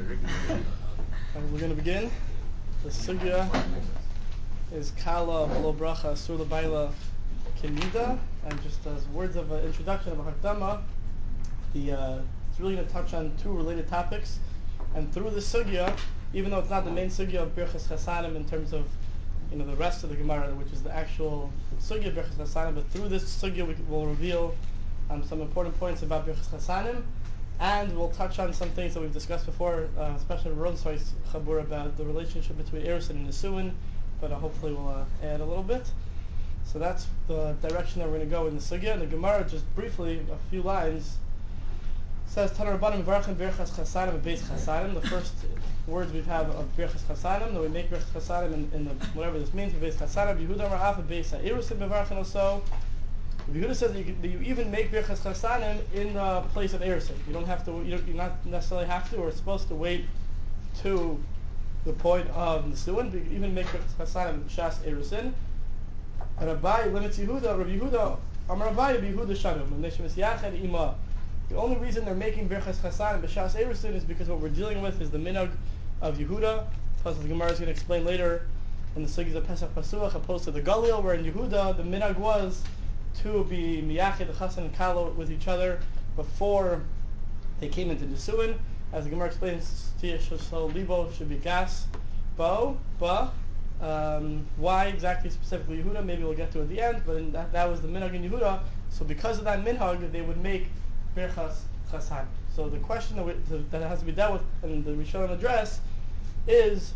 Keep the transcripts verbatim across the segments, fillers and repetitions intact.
And we're going to begin. The sugya is Kala B'lo Bracha Asur L'Bayla Kenida. And just as words of uh, introduction of a Hardama, the uh, it's really going to touch on two related topics. And through the sugya, even though it's not the main sugya of Birchas Chasanim in terms of you know the rest of the Gemara, which is the actual sugya of Birchas Chasanim, but through this sugya we will reveal um, some important points about Birchas Chasanim. And we'll touch on some things that we've discussed before, uh, especially Ronsai's Chabur about the relationship between Erusin and Nisuin, but uh, hopefully we'll uh, add a little bit. So that's the direction that we're going to go in the Sugya. And the Gemara, just briefly, a few lines, says, Tanar Rabbanim Varchan Birchas Chasanim Beis Chasanim. The first words we have of Birchas Chasanim, that we make Birchas Chasanim in, in the, whatever this means, Beis Chasanim, Yehuda Ra'af Beis Erusin Bevarchan also. Yehuda says that you, that you even make Birchas Chasanim in the place of Erusin. You don't have to. You don't, you not necessarily have to, or supposed to wait to the point of Nisuin. But you can even make Birchas Chasanim Shas Erusin. And Rabbi limits Yehuda. Rabbi Yehuda, Amar Rabbi Yehuda Shanum. Neshmas Yachad Ima. The only reason they're making Birchas Chasanim B'Shas Erusin is because what we're dealing with is the minhag of Yehuda. Plus, the Gemara is going to explain later in the Sugis of Pesach Pasuach, opposed to the Galil, where in Yehuda the minhag was to be miyachid chasan and kalo with each other before they came into Nisuin. As the Gemara explains, so libo should be gas, bo, ba. Um, why exactly specifically Yehuda? Maybe we'll get to it at the end, but that, that was the minhag in Yehuda. So because of that minhag, they would make birchas chasan. So the question that, we, that has to be dealt with and the Rishonim address is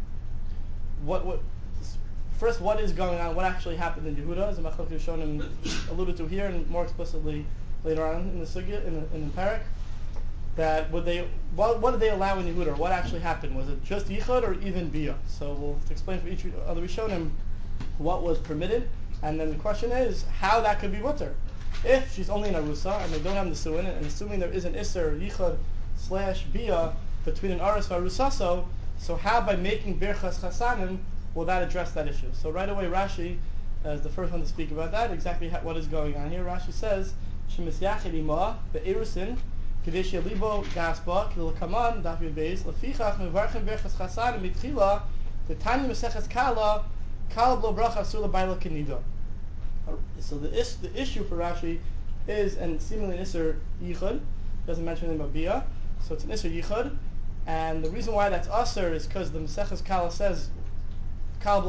what what. First, what is going on? What actually happened in Yehuda? As the Machlok Rishonim alluded to here, and more explicitly later on in the Sugya, in the, in the Parak, that would they, what, what did they allow in Yehuda? What actually happened? Was it just Yichud or even Bia? So we'll explain for each other Rishonim what was permitted, and then the question is how that could be mutter. If she's only in Arusa and they don't have Nisuin, and assuming there is an Isser Yichud slash Bia between an Aris and Arusaso, so how by making Birchas Chasanim will that address that issue? So right away, Rashi is the first one to speak about that. Exactly how, what is going on here. Rashi says, "Shemis yachid ima be'erusin kadesh yalibo gasba kilakaman daf yudbeis lefichach mevarchem berchas chasan mitchila the tanya meseches kala kala blo bracha asur l'bayla kenida." So the is, the issue for Rashi is, and seemingly an isser yichud, doesn't mention anything about bia, so it's an isser yichud, and the reason why that's usher is because the meseches kala says and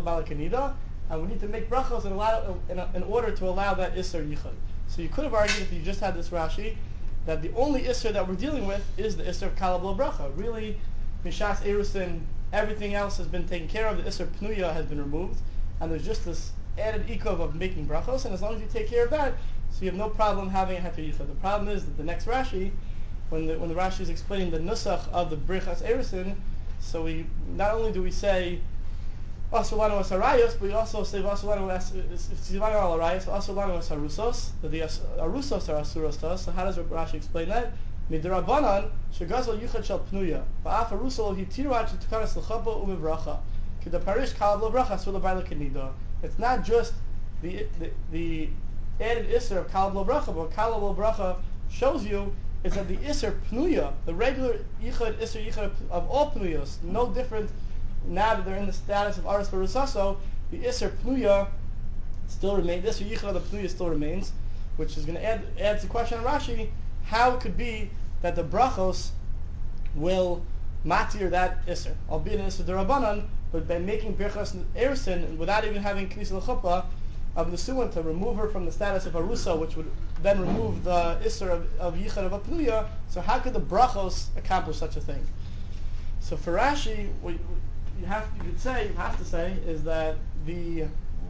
we need to make brachos in, allow, in, in order to allow that Isser Yichud. So you could have argued, if you just had this Rashi, that the only Isser that we're dealing with is the Isser of Kalabla Bracha. Really, Mishas Erusin, everything else has been taken care of, the Isser Pnuya has been removed, and there's just this added ikov of making brachos, and as long as you take care of that, so you have no problem having a Heter Yichud. The problem is that the next Rashi, when the, when the Rashi is explaining the Nusach of the Birchas Erusin, so we not only do we say Asulanu Asarayos, but we also say Asulanu Asarayos, Asulanu Asarusos, that the Arusos are Asurostos. So how does Rashi explain that? Midrabanan, Shagazal Yuchad Shal Pnuya, Ba'af Arusol Hitirat Tukaras L'chapa Umivracha, Kida Parish Kalab L'bracha Sula Baila Kenida. It's not just the, the, the added Isser of Kalab L'bracha, but what Kalab L'bracha shows you is that the Isser Pnuya, the regular Yichad, Isser Yichad of all Pnuyos, no different. Now that they're in the status of Aris Barusaso, the Isser Pnuya still remains. The Isser Yichud of the Pnuya still remains, which is going to add adds the question on Rashi, how it could be that the brachos will matir that Isser, albeit an Isser Derabanan, but by making Birchas Erusin without even having Knis L'Chuppah of the Nisuin to remove her from the status of Arusa, which would then remove the Isser of, of Yichud of a Pnuya, so how could the brachos accomplish such a thing? So for Rashi, we, we, you have you could say you have to say is that the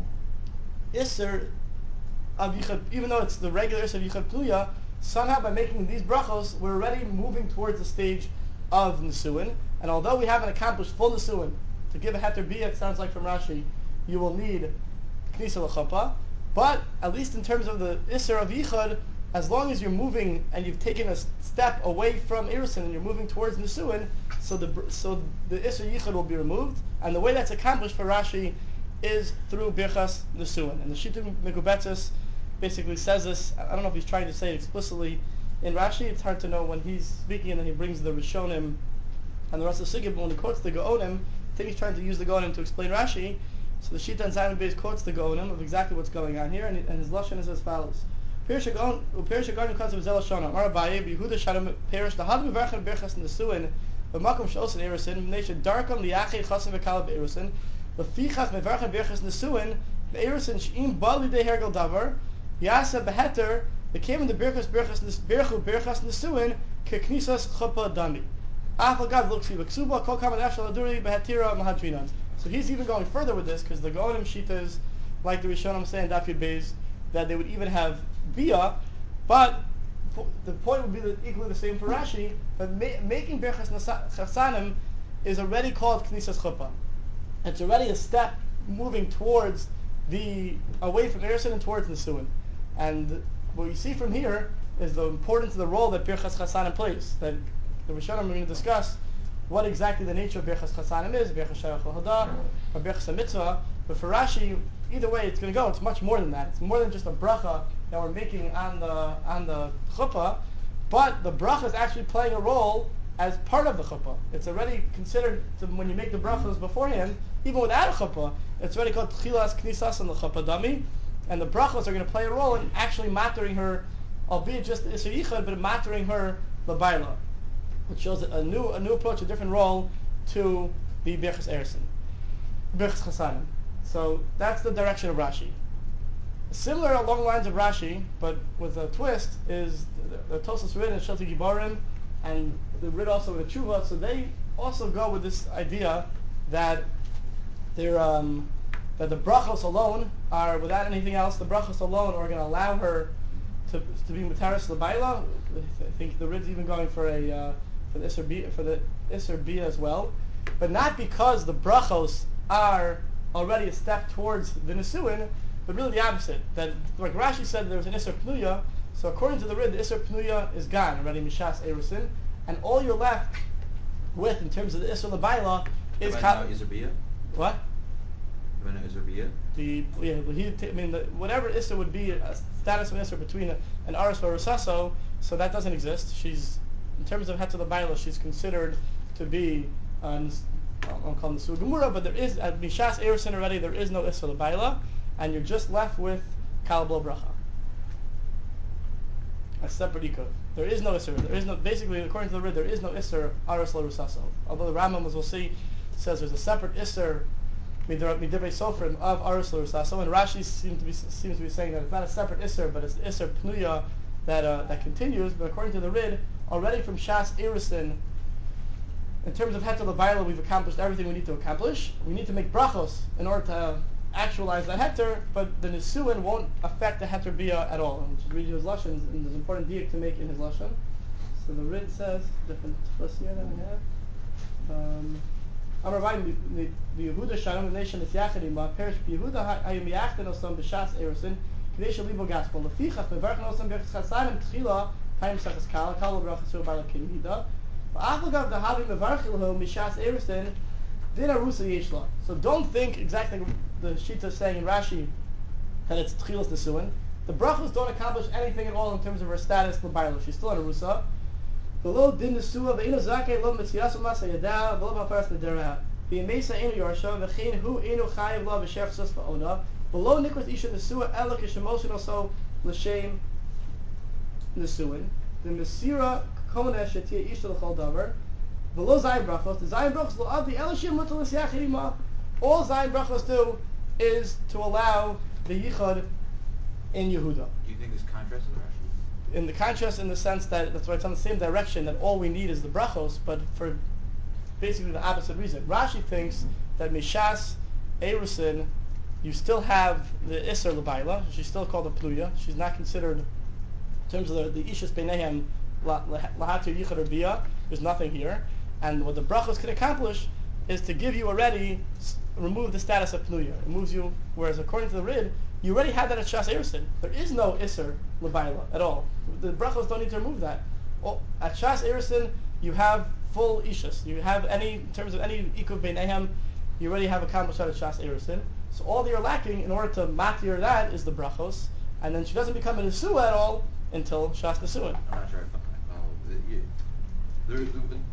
Isser of Yichud, even though it's the regular Isser of Yichud Pnuya, somehow by making these brachos, we're already moving towards the stage of Nisuin. And although we haven't accomplished full Nisuin, to give a Heter Bia, it sounds like from Rashi, you will need Knisa L'Chapa. But at least in terms of the Isser of Yichud, as long as you're moving and you've taken a step away from Erusin and you're moving towards Nisuin, so the so the Isser Yichud will be removed, and the way that's accomplished for Rashi is through Birchas Nisuin. And the Shittim Mekubetzes basically says this. I don't know if he's trying to say it explicitly in Rashi. It's hard to know when he's speaking, and then he brings the Rishonim and the rest of the Sugya, but when he quotes the Gaonim, I think he's trying to use the Gaonim to explain Rashi. So the Shita and Simon Beis quotes the Gaonim of exactly what's going on here, and, and his lashon is as follows: Perish Gaon, Perish Gaon comes of Zel Shana. Amar Abaye, Yehuda Shalom Perish the Hadam Verchen Berchas Nesuin, B'Makom Shosen Erusin, Mnei Darkam Liachei Chasim V'Kala Be'Erusin, L'Fichach Mevarchen Berchas Nesuin, Be'Erusin She'im Bali De Hergel Davar, Yasa Beheter, became in the Berchas Berchas Berchu Berchas Nesuin, Keknisas Chuppah Dami. Afagad looks Ksuba Kol Kaman Eshal Aduri Behetira Mahadrinan. So he's even going further with this because the Gaonim Shitas, like the Rishonim say in Daf Yud Beis, that they would even have bia, but the point would be that equally the same for Rashi, but ma- making Berchas Chasanim is already called Knisas Chuppah. It's already a step moving towards the, away from Erusin and towards Nesuin. And what you see from here is the importance of the role that Berchas Chasanim plays, that the Rishonim are going to discuss what exactly the nature of Berchas Chasanim is, Berchas Sharach Hada, or Berchas Mitzvah. But for Rashi, either way it's going to go. It's much more than that. It's more than just a bracha that we're making on the on the chuppah, but the bracha is actually playing a role as part of the chuppah. It's already considered to, when you make the brachas beforehand, even without a chuppah, it's already called tchilas knisas and the chuppah dami, and the brachas are going to play a role in actually mattering her, albeit just the Isser Yichud, but mattering her l'bayla, which shows a new a new approach, a different role to the Berchas Erusin, Berchas Chasanim. So that's the direction of Rashi. Similar along the lines of Rashi, but with a twist, is the, the Tosas Rid and Shilti Gibarim, and the Rid also with the Tshuva. So they also go with this idea that they're um, that the brachos alone are, without anything else, the brachos alone are going to allow her to to be mutaris l'bayla. I think the Rid's even going for a uh, for the Isser Bia, for the Isser Bia as well, but not because the brachos are already a step towards the Nesuin, but really the opposite. That, like Rashi said, there was an Isser Pnuya, so according to the Rid, the Isser Pnuya is gone already, Mishas Erusin, and all you're left with in terms of the Isser L'Bayla is... Ka- Isser Bia? What? You want to Isser Bia? The, yeah, he, I mean, the, whatever Isser would be, a status of an Isser between a, an Aris or a Rusaso, so that doesn't exist. She's, in terms of Heter L'Bayla, she's considered to be... Uh, I won't call them the Suga Gemura, but there is, at Mishas Erusin already, there is no Isser L'Bayla, and you're just left with Kala B'lo Bracha. A separate Ikov. There is no Isser. There is no, basically, according to the Rid, there is no Isser Aris Lo Rusaso. Although the Rambam, as we'll see, says there's a separate Isser Midivrei Sofrim of Aris Lo Rusaso, and Rashi seems to be seems to be saying that it's not a separate Isser, but it's the Isser Pnuya that uh, that continues. But according to the Rid, already from Shas Erusin, in terms of Heter L'Bayla, we've accomplished everything we need to accomplish. We need to make brachos in order to uh, actualize the Heter, but the Nesuin won't affect the Heter Bia at all. And just read you his Lashon, and there's an important diak to make in his Lashon. So the Rid says, different tchus here that we have. Um, Amar Vayim, the Yehuda Shalom, the nation is Yachid Ima, perish Yehuda, Hayim Yachid Osam, B'Shas Erusin, Kadesh Libo Gaspol, Lefichach, Mevarchen Osam, Berchas Chasanim, Tchila, Hayim Sachas Kala, Kala Bracha Sur Bala Kinida, V'Afagav the Havim Mevarchen Lahu, Mishas Erusin, Din Arusa Yeshla. So don't think exactly the Shita is saying in Rashi that it's Tchilas Nesuin. The brachos don't accomplish anything at all in terms of her status l'bayla. She's still an Arusa. Below Din Nesua, Ve'inu Zakei Lo Mitzias U'Masa Yada, V'lo B'Afaras Nederah. V'Yemesa Einu Yorsha, V'chein Hu Einu Chayiv Lo V'Shef Sus V'Oda. Below Nikras Isha Nesua, Ela Kishemosin Also L'Shem Nesuin. The Mesira Kona Shetia Isha L'Chol Davar. Below Zayin Brachos, the Zayin Brachos Lo Avdi Elashim Mutalis Yachirima. All Zayin Brachos do is to allow the Yichud in Yehuda. Do you think there's contrast in the Rashi? In the contrast, in the sense that that's why it's on the same direction, that all we need is the brachos, but for basically the opposite reason. Rashi thinks that Mishas Erusin, you still have the Isser L'Bayla. She's still called a Pluya. She's not considered, in terms of the, the Ishus Beinehem, Lahatir Yichud or Bia, there's nothing here. And what the brachos can accomplish is to give you already, remove the status of Pluya. It moves you, whereas according to the Rid, you already had that at Shas Erusin. There is no Isser L'Bayla at all. The brachos don't need to remove that. Well, at Shas Erusin, you have full Ishus. You have any, in terms of any Ikuv Beinehem, you already have accomplished that at Shas Erusin. So all that you're lacking in order to matir that is the brachos, and then she doesn't become a Nesua at all until Shas Nesuin. I'm not sure I follow. The, you, there, the,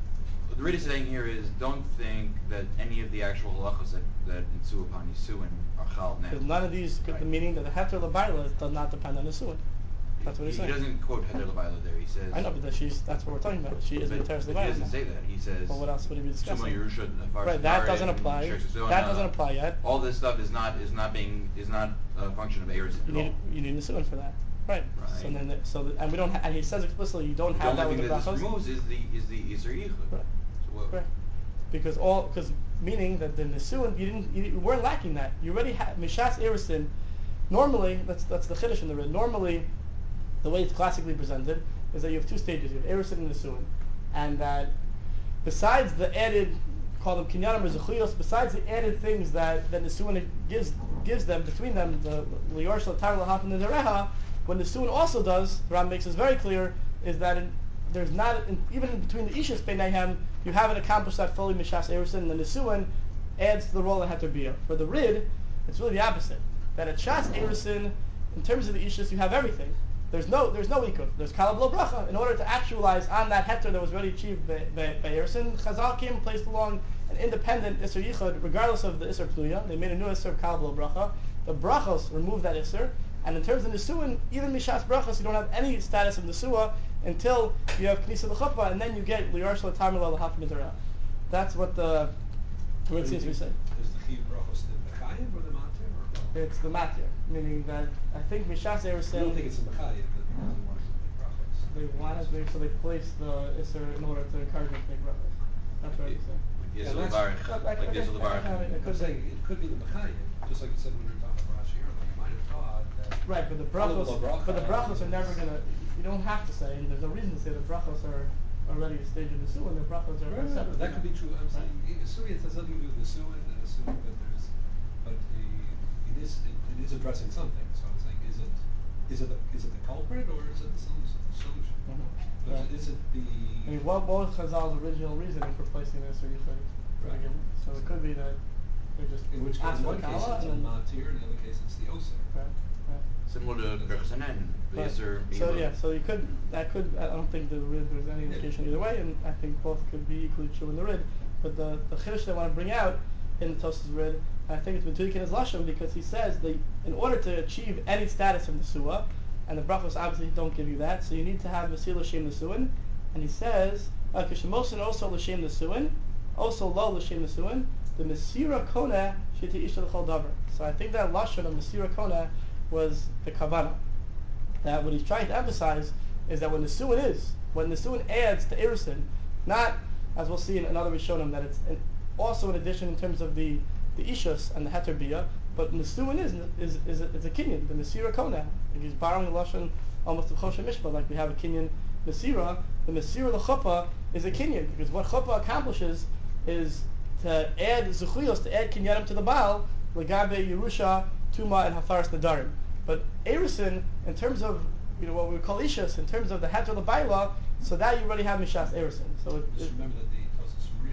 what the Rid is saying here is don't think that any of the actual halachos that, that ensue upon Yisuin are chal now. Because none of these, Right. the meaning that the heter l'bayla does not depend on the suin. That's what he's he, saying. he doesn't quote heter l'bayla there. He says. I know, but that she's that's what we're talking about. She is But, Materis but he doesn't l'bayla. say that. He says. Well, what else would he be discussing? Sumo Yerusha, Avar Right, that Sadarim, doesn't apply. Shek Sisona. That doesn't apply yet. All this stuff is not is not being is not a function of Eris You at all. need you need Nisuin for that, right? Right. So then, the, so the, and we don't, ha- and he says explicitly, you don't The have that only with thing the that this brachos, removes is the is the Yisur Yichud. Right. So what? right? Because all, because meaning that the Nisuin, you didn't, you weren't lacking that. You already had Mishas Erisin. Normally, that's that's the chiddush in the Rid. Normally, the way it's classically presented is that you have two stages. You have Erisin and Nisuin, and that besides the added, call them kinyanim or zechuyos, besides the added things that that Nisuin gives gives them between them, the liyorsh l'tar l'haf and the dereha, what Nisuin also does, the Ram makes this very clear, is that in, there's not in, even in between the ishus beinayhem, you haven't accomplished that fully mishas erisin, and the Nisuin adds to the role of heter bia. For the rid, it's really the opposite. That at shas erisin, in terms of the ishus, you have everything. There's no there's no ikuf. There's kalab lo bracha. In order to actualize on that heter that was already achieved by, by, by erisin, Chazal came and placed along an independent isser yichud, regardless of the isser pluya. They made a new isser of kalab lo bracha. The brachos remove that isser, and in terms of nisuin, even mishas brachos, you don't have any status of nisua until you have knisa l'chuppah, and then you get liyarsh l'tamil l'haf mitzvah. That's what the what it seems to be saying. Is the chiv brachos the mechayev or the matir or both? It's the matir, meaning that I think mishas I erisin. don't think it's the mechayev, but because he wants to make brachos. They wanted to, so they placed the isser in order to encourage them to make brachos. That's what I'm saying. Like Yeah, Yisur that's- L'varech. Like- Like like- Yisur like- L'varech. like- I'm saying it could be the mechayev, just like you said when we were talking about Rashi earlier. You might have thought that. Right, but the Kalab brachos, lo bracha but the brachos are is- never gonna. You don't have to say, and there's no reason to say the brachos are already a stage of the suin. The brachos are Right, right, separate. right. That could be true. I'm Right. saying, assuming it has nothing to do with the suin and assuming that there's, but uh, it is it, it is addressing something. So I'm saying, is it is it the, is it the culprit or is it the solution? solution? Mhm. But Right. is it the? I mean, what, what was Chazal's original reasoning for placing this or yichud to Right. begin with? So it could be that they're just In which case, asked in for one the case kala it's a and then matir, in the other case it's the oser. right, right. Similar to Berachos Hanan, the Right. Yisur So Yichud. yeah, so you could that could I don't think the rid there's any indication either way, and I think both could be equally true in the rid. But the the chiddush they want to bring out in the Tosas rid, and I think it's Metudik in his lashon because he says that in order to achieve any status of nesua, and the brachos obviously don't give you that, so you need to have mesila shem nesuin, and he says kishemosin also l'shem nesuin, also lo l'shem nesuin, the mesira kona sheti isha l'chol davar. So I think that lashon of mesira kona was the kavanah. That what he's trying to emphasize is that when the suin is, when the suin adds to erisin, not as we'll see in another Rishonim that it's an, also in addition in terms of the the ishus and the heter bia, but the suin is is is a, is a kinyan, the mesira kona. Like he's borrowing lashon almost of choshen mishpah, like we have a kinyan mesira. The mesira l'chuppah is a kinyan because what chuppah accomplishes is to add zuchuyos, to add kinyanim to the baal, legabe yerusha, tuma, and hafaras nadarim. But erisin, in terms of you know what we call ishus, in terms of the heter l'bayla, so that you already have mishas erisin. So it, Just it, remember that the Tosas Rid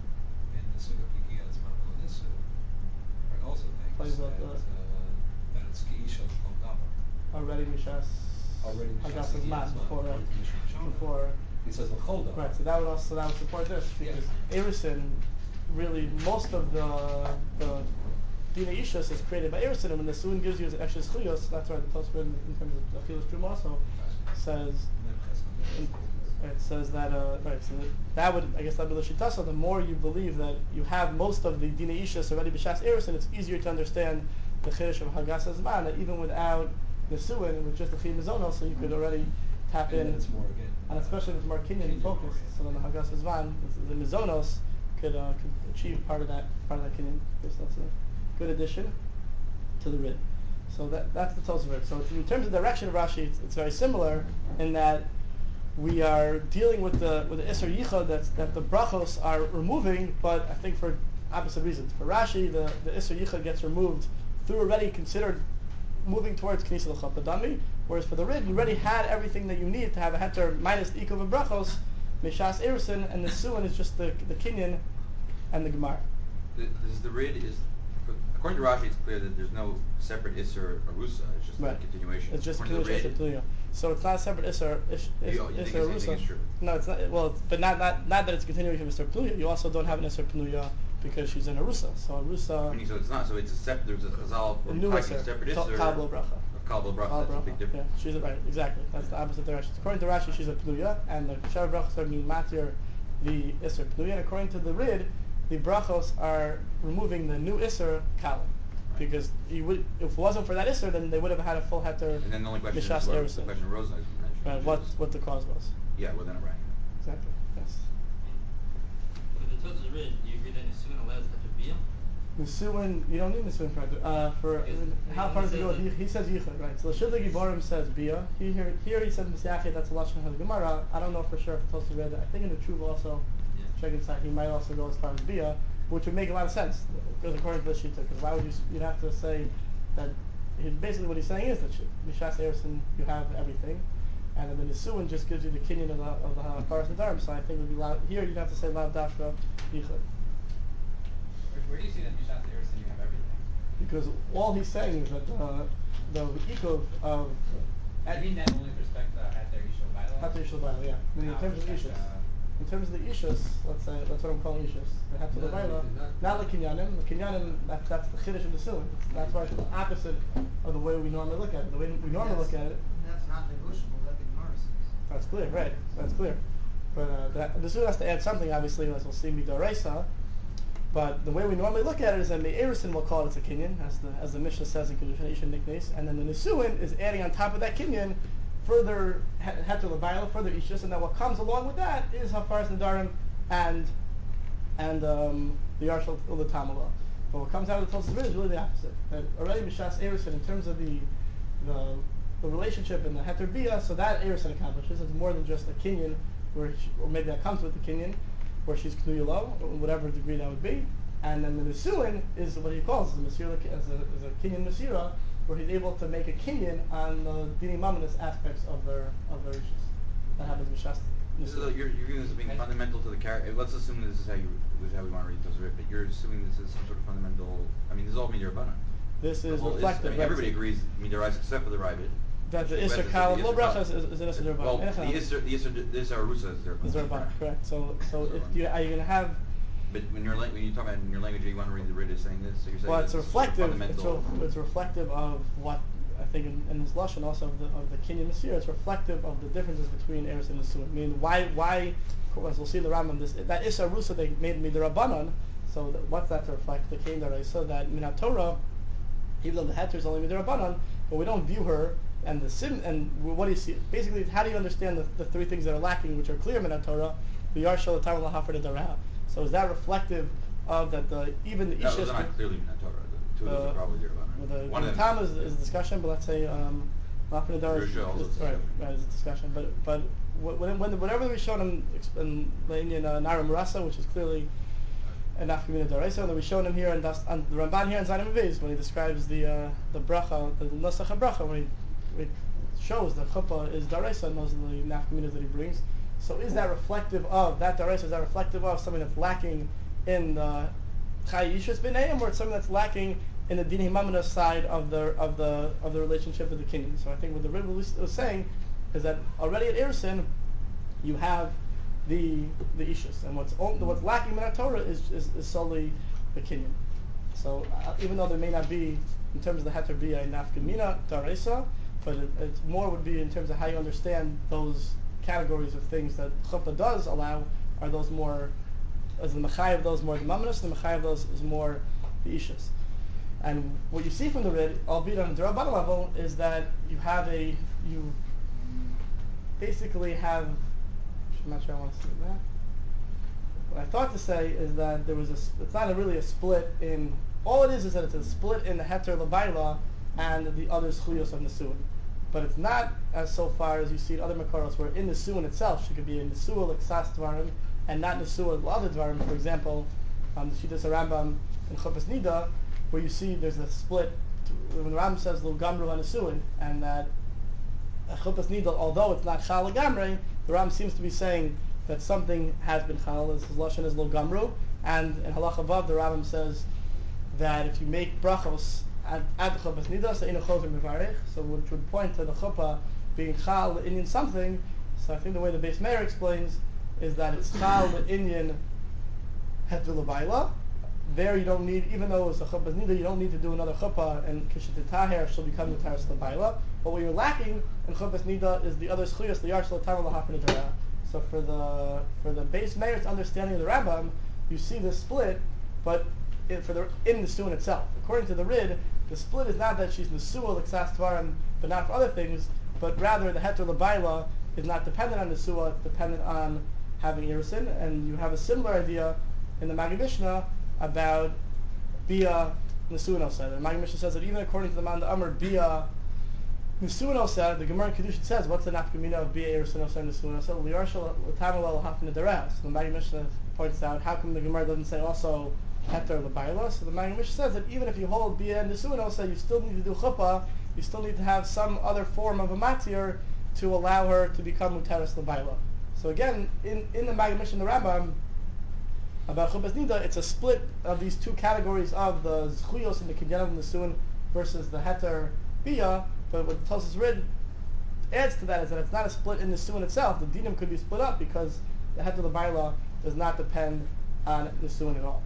in the Suga Pigia Zman Nisu right, also Plays thinks that, out the- uh, that it's Keisha L'Kol Davar. already mishas Already Mishas hagas Pigia man Zman, before according to Mishnah Shona. before He says L'Chol Davar. right. So that would also that would support this because erisin really most of the the Dina Ishus is created by Erisin, and when the Suin gives you extra schuyos, that's why the Tosfot in, in terms of Achilas Trum also says it says that uh, right. So that, that would I guess that would be L'Shitasa. The more you believe that you have most of the Dina Ishus already b'shas Erisin, it's easier to understand the Chiddush of Hagas Azman that even without the Suin, with just the Chim Mizono, so you could already tap And in. then it's more again. And especially if it's more Kenyan Kenyan focused, oriented. so then the Hagas Azman, the Mizonos could uh, could achieve part of that part of that Kenyan. I guess that's a good addition to the Rid. So that that's the Tosafot. So in terms of direction of Rashi, it's, it's very similar in that we are dealing with the with the Isser Yichud that's that the brachos are removing, but I think for opposite reasons. For Rashi, the, the Isser Yichud gets removed through already considered moving towards Knisa L'Chapadami, whereas for the Rid, you already had everything that you need to have a heter minus the Ikuv and brachos, Meshas Erisin, and the Suin is just the the Kinyan and the Gemara. The, this, the Rid is, according to Rashi, it's clear that there's no separate Isser Arusa. It's just Right. a continuation. It's just a According to the continuation Rid, of Tuya. So it's not a separate Isser. Ish, ish, You, you think Isser the same thing Rusa. is true? No, it's not. Well, but not not not that it's continuing from Isser Pnuya. You also don't have an Isser Pnuya because she's in a Rusa. So a Rusa. Meaning, so it's not. So it's a separate. There's a chazal. A We're new talking Isser. separate Isser. Kabbalah bracha. Of Kabbalah bracha. Kabbalah That's a big bracha. difference. Yeah, she's right. Exactly. That's the opposite direction. According to Rashi, she's a Pnuya, and the Shar brachos are being matir the Isser Pnuya. And according to the Rid, the brachos are removing the new Isser Kala. Because you would, if it wasn't for that Isser, then they would have had a full heter. And then the only question Mishas is what, the Erusin. question Rosen has mentioned. Right, which what is- what the cause was. Yeah, well then right. Exactly. Yes. For the Totz's Rid, do you agree that Nisuin allows Heterbiyah? Nisuin, you don't need Nisuin for uh, for I mean, how far does it go? He, he says Yichud, right? So Shidla Giborim says Bia. He here here he says Misyachid. That's a lashon of the Gemara. I don't know for sure if it's also read. I think in the Truva also, Yeah. check inside. He might also go as far as Bia, which would make a lot of sense because according to the Shita. Because why would you you'd have to say that? He, basically, what he's saying is that Mishas Erusin you have everything, and then the Nisuin just gives you the kinyan of the of the Paras Nadarim. So I think it would be loud, here you'd have to say Lav Dafka Yichud. Where, where do you see that Mishat Erusin you have everything? Because all he's saying is that uh, the eco of I mean that only with respect to Hatter Yishol Baila? Hatter Yishol Baila, yeah. I mean, in Not terms of with Ishus, respect in terms of the Ishus, let's say that's what I'm calling Ishus. The Hatter Not Baila, not- not the Kinyanim. The Kinyanim, that, that's the Chiddush of the Suin. That's why it's the opposite of the way we normally look at it. The way we normally look at it, That's not negotiable, that the Gemara says. that's clear, right? That's clear. But uh, the, the Suin has to add something, obviously, as we'll see Midoraisa. But the way we normally look at it is that the Erusin will call it a Kinyan, as the as the Mishnah says in Kedushin Isha Niknes, and then the Nisuin is adding on top of that Kinyan further Heter L'Baila, further Ishus, and that what comes along with that is Hafaras Nadarim and and um, the Yarshal Ula Tamala. But what comes out of the Tosis Rid is really the opposite. That already Mishas Erusin, in terms of the the, the relationship and the Heter Bia, so that Erusin accomplishes. It's more than just a Kinyan, where she, or maybe that comes with the Kinyan, where she's Knuyalo, in whatever degree that would be. And then the Nisuin is what he calls as a Masira, as a, as a Kinyan Masira, where he's able to make a Kinyan on the Dini Mamonis aspects of their of their issues. That happens with Shas. This is a, you're, you're viewing this as being Okay. fundamental to the character. Let's assume this is how you this is how we want to read those, but you're assuming this is some sort of fundamental. I mean, this is all Midir This The is whole reflective. I mean, right? everybody agrees Midirais except for the Rabbit. That the Which Isser depends Kal if the Lo Isser Bracha Kal- is, is an Isser Well, Derban. the Isser the Isser the Isser Rusa is Derban. Is Derban, correct. So so if you are you going to have But when you're when you talk about in your language, you want to read the Rid is saying this. So you're saying well, this it's is sort of reflective. It's, fundamental. re- it's reflective of what I think in, in this lashon also of the of the Kinyan Masir. It's reflective of the differences between Eretz and Nisuin. I mean, why why as we'll see in the Rambam, this that Isser Rusa they made Midrabanan. So that, what's that to reflect? The Kain Daraisa that Minat Torah, even though the Heter is only Midrabanan, but we don't view her and the sim and what do you see? Basically, how do you understand the, the three things that are lacking, which are clear Minat Torah, the Yarshal, the Tam, the Hafer, the Darah. So is that reflective of that the even the No, Ishus? those are not clearly Minat Torah. The two of those Uh, are probably Derban. Well, the, One the of Tam them is, is a discussion, but let's say um, Hafer, the Darah is, Yerusha also is, is right, discussion. right, is a discussion. But but when, when whatever we showed him in the Indian uh, Nara Marasa, which is clearly and Nafkamina Daraisa, and then we showed him here and on the Ramban here in Zanim Aviz when he describes the uh, the bracha, the Nusach bracha, when he, he shows that chuppah is Daraisa and those are the Nafkaminas that he brings. So is that reflective of that Daraisa? Is that reflective of something that's lacking in the Chai Yishus B'neiim, or it's something that's lacking in the Dinei Mamona side of the of the of the relationship with the Kinyan? So I think what the Rebbe was saying is that already at Erusin you have the the ishus, and what's on, what's lacking in our Torah is, is, is solely the kinyan. So uh, even though there may not be in terms of the heter be a nafkamina taresa, but it, it's more would be in terms of how you understand those categories of things that chuppah does allow. Are those more as the mechai of those more the mamonos, the mechai of those is more the ishus. And what you see from the Rid, albeit on the Rabban level, is that you have a you basically have. I'm not sure I want to say that. What I thought to say is that there was a. It's not a really a split in. All it is is that it's a split in the heter l'bayla and the other schuyos of Nisuin. But it's not as so far as you see in other makaros where in Nisuin itself she could be a Nisuah l'ksas dvarim and not Nisuah l'other dvarim. For example, um, the Shittas Rambam in Chuppos Nida, where you see there's a split to, when the Rambam says lo gamru ha-Nisuin, and that Chuppos Nida, although it's not chal gamrei, the Ram seems to be saying that something has been chal. His lashon is lo gamru, and in halacha vav the Rambam says that if you make brachos at at the chuppos nida, so inu chozer mivarich, so which would point to the chuppah being chal Indian something. So I think the way the Beis Meir explains is that it's chal Indian heter l'bayla. There you don't need, even though it's a chuppah nida, you don't need to do another chuppah, and kishetitaher she'll become the taras l'bayla. But what you're lacking in chuppah nida is the other schuyas, the yarsh l'tam l'hafin d'rah. So for the for the Beis Meir's understanding of the Rambam, you see the split, but in, for the in the suin itself. According to the Rid, the split is not that she's nesua l'ksas tvarim, but not for other things, but rather the heter l'bayla is not dependent on nesua, it's dependent on having irisin, and you have a similar idea in the Maggid Mishnah about bia nesuin osed. The Maggid Mishnah says that even according to the man the Amr bia nesuin osed, the Gemara in Kedushin says what's the nafkamina of bia irisin osed nesuin osed? Liyarsha l'tamalel hafin d'rah. So the Maggid Mishnah points out how come the Gemara doesn't say also heter l'bayla? So the Maggid Mishnah says that even if you hold bia nesuin osed, you still need to do chuppah. You still need to have some other form of a matir to allow her to become muteres l'bayla. So again, in, in the Maggid Mishnah, the Rambam about chuppah nida, it's a split of these two categories of the zchuyos and the kinyanim and the suin versus the heter bia. But what Tosas Rid adds to that is that it's not a split in the suin itself. The dinim could be split up because the heter l'bayla does not depend on the suin at all.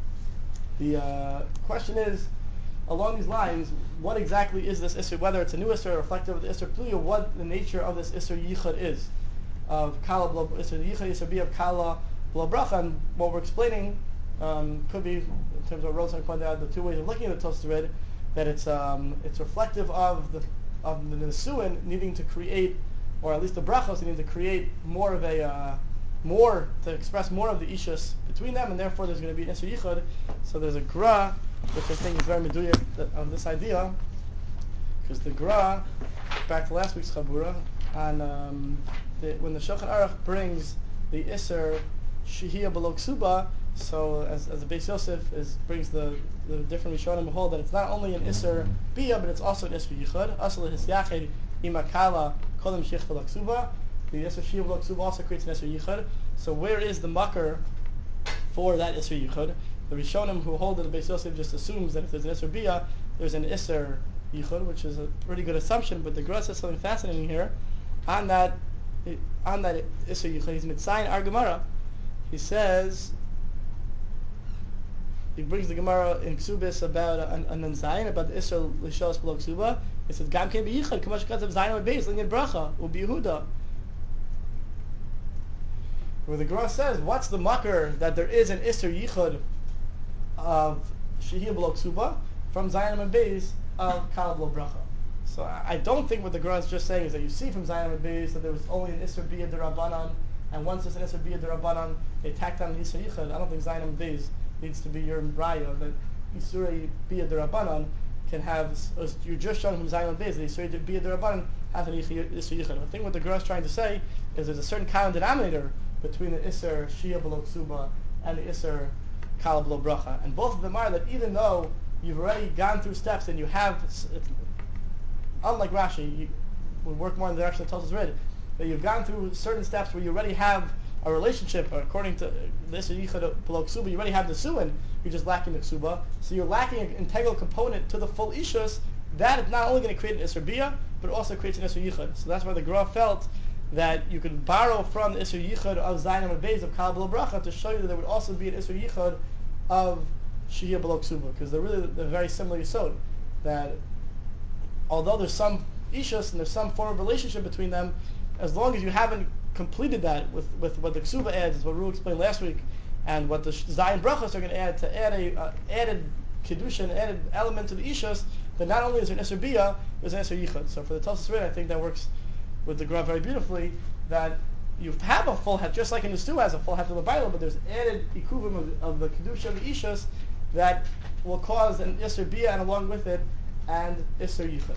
The uh, question is, along these lines, what exactly is this isser? Whether it's a new isser, reflective of the isser pluya, what the nature of this isser yichud is of kala blo isser yichud isser bia of kala blo bracha. And what we're explaining um, could be, in terms of what Rosen pointed out, the two ways of looking at the Tosfos Rid, that it's um, it's reflective of the of the nesuin needing to create, or at least the brachos needing to create more of a uh, more to express more of the ishus between them, and therefore there's going to be an isser yichud. So there's a gra, which I think is very meduyak of this idea, because the gra, back to last week's chabura, and um, the, when the Shulchan Aruch brings the isser shihiyah below ksuba, so as as the Beis Yosef is brings the the different rishonim hold that it's not only an isser bia, but it's also an isser yichud. Asal hisyachid imakala kolim shich below ksuba. The isser shihiyah below ksuba also creates an isser yichud. So where is the makar for that isser yichud? The rishonim who hold that the Beis Yosef just assumes that if there's an isser bia, there's an isser yichud, which is a pretty good assumption. But the Gra says something fascinating here. On that, on that isser yichud, he's mitzayin our Gemara. He says, he brings the Gemara in Ksubis about an an zayin about the isser lishos below ksuba. He says gam kein beyichud kamash katzav zayin beis linyan bracha ubi Yehuda. Where the Gemara says, what's the makar that there is an isser yichud of shehiyah below ksuba from Zayin and Beis of kala below bracha? So I, I don't think what the Gemara is just saying is that you see from Zayin and Beis that there was only an isser bia derabanan, and once there's an isser bia derabanan, they tacked on an isser yichud. I don't think Zayin and Beis needs to be your raya that isser bia derabanan can have. You're just showing from Zayin and Beis that isser bia derabanan has an isser yichud. I think what the Gemara is trying to say is there's a certain common denominator between the isser shehiyah below ksuba and the isser kala below bracha, and both of them are that even though you've already gone through steps and you have, it's, unlike Rashi, you would work more in the direction of Tosfos Rid, that you've gone through certain steps where you already have a relationship, according to this yichud below ksuba, you already have the suin, you're just lacking the ksuba, so you're lacking an integral component to the full ishus. That is not only going to create an isser bia, but also creates an isser yichud. So that's why the Gra felt that you could borrow from the isser yichud of Zayin and Beis of kala below bracha to show you that there would also be an isser yichud of shehiyah below ksuba, because they're really they're very similar yisod. That although there's some ishus and there's some form of relationship between them, as long as you haven't completed that with, with what the ksuba adds, is what Ru explained last week, and what the Zayin brachas are going to add to add a uh, added kedusha, added element to the ishus, then not only is there an isser bia, there's an isser yichud. So for the Tosfos Rid, I think that works with the Gra very beautifully, that you have a full head, just like in the stew has a full head to the Bible, but there's added ikuvim of, of the kedusha of the ishus that will cause an isser bia, and along with it, and isser yichud.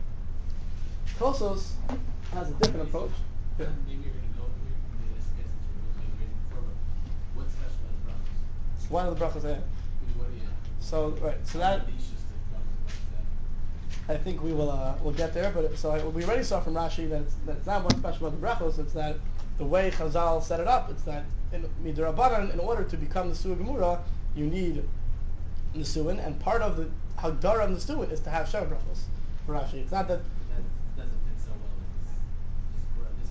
Tosos has a different approach. Yeah. Maybe you're going to go here, maybe this gets into what we were waiting before, but what's special about the brachos? It's one of the brachos, yeah. What do you have? So right, so that The issues that talk about that. I think we will uh, we'll get there. But so I, we already saw from Rashi that it's, that it's not what's special about the brachos. It's that the way Chazal set it up. It's that in midrabanan, in order to become the Su'a Gemura, you need the Su'in, and part of the Hagdara of the Su'in is to have Sheva brachos. For Rashi, it's not that. That doesn't fit so well with this.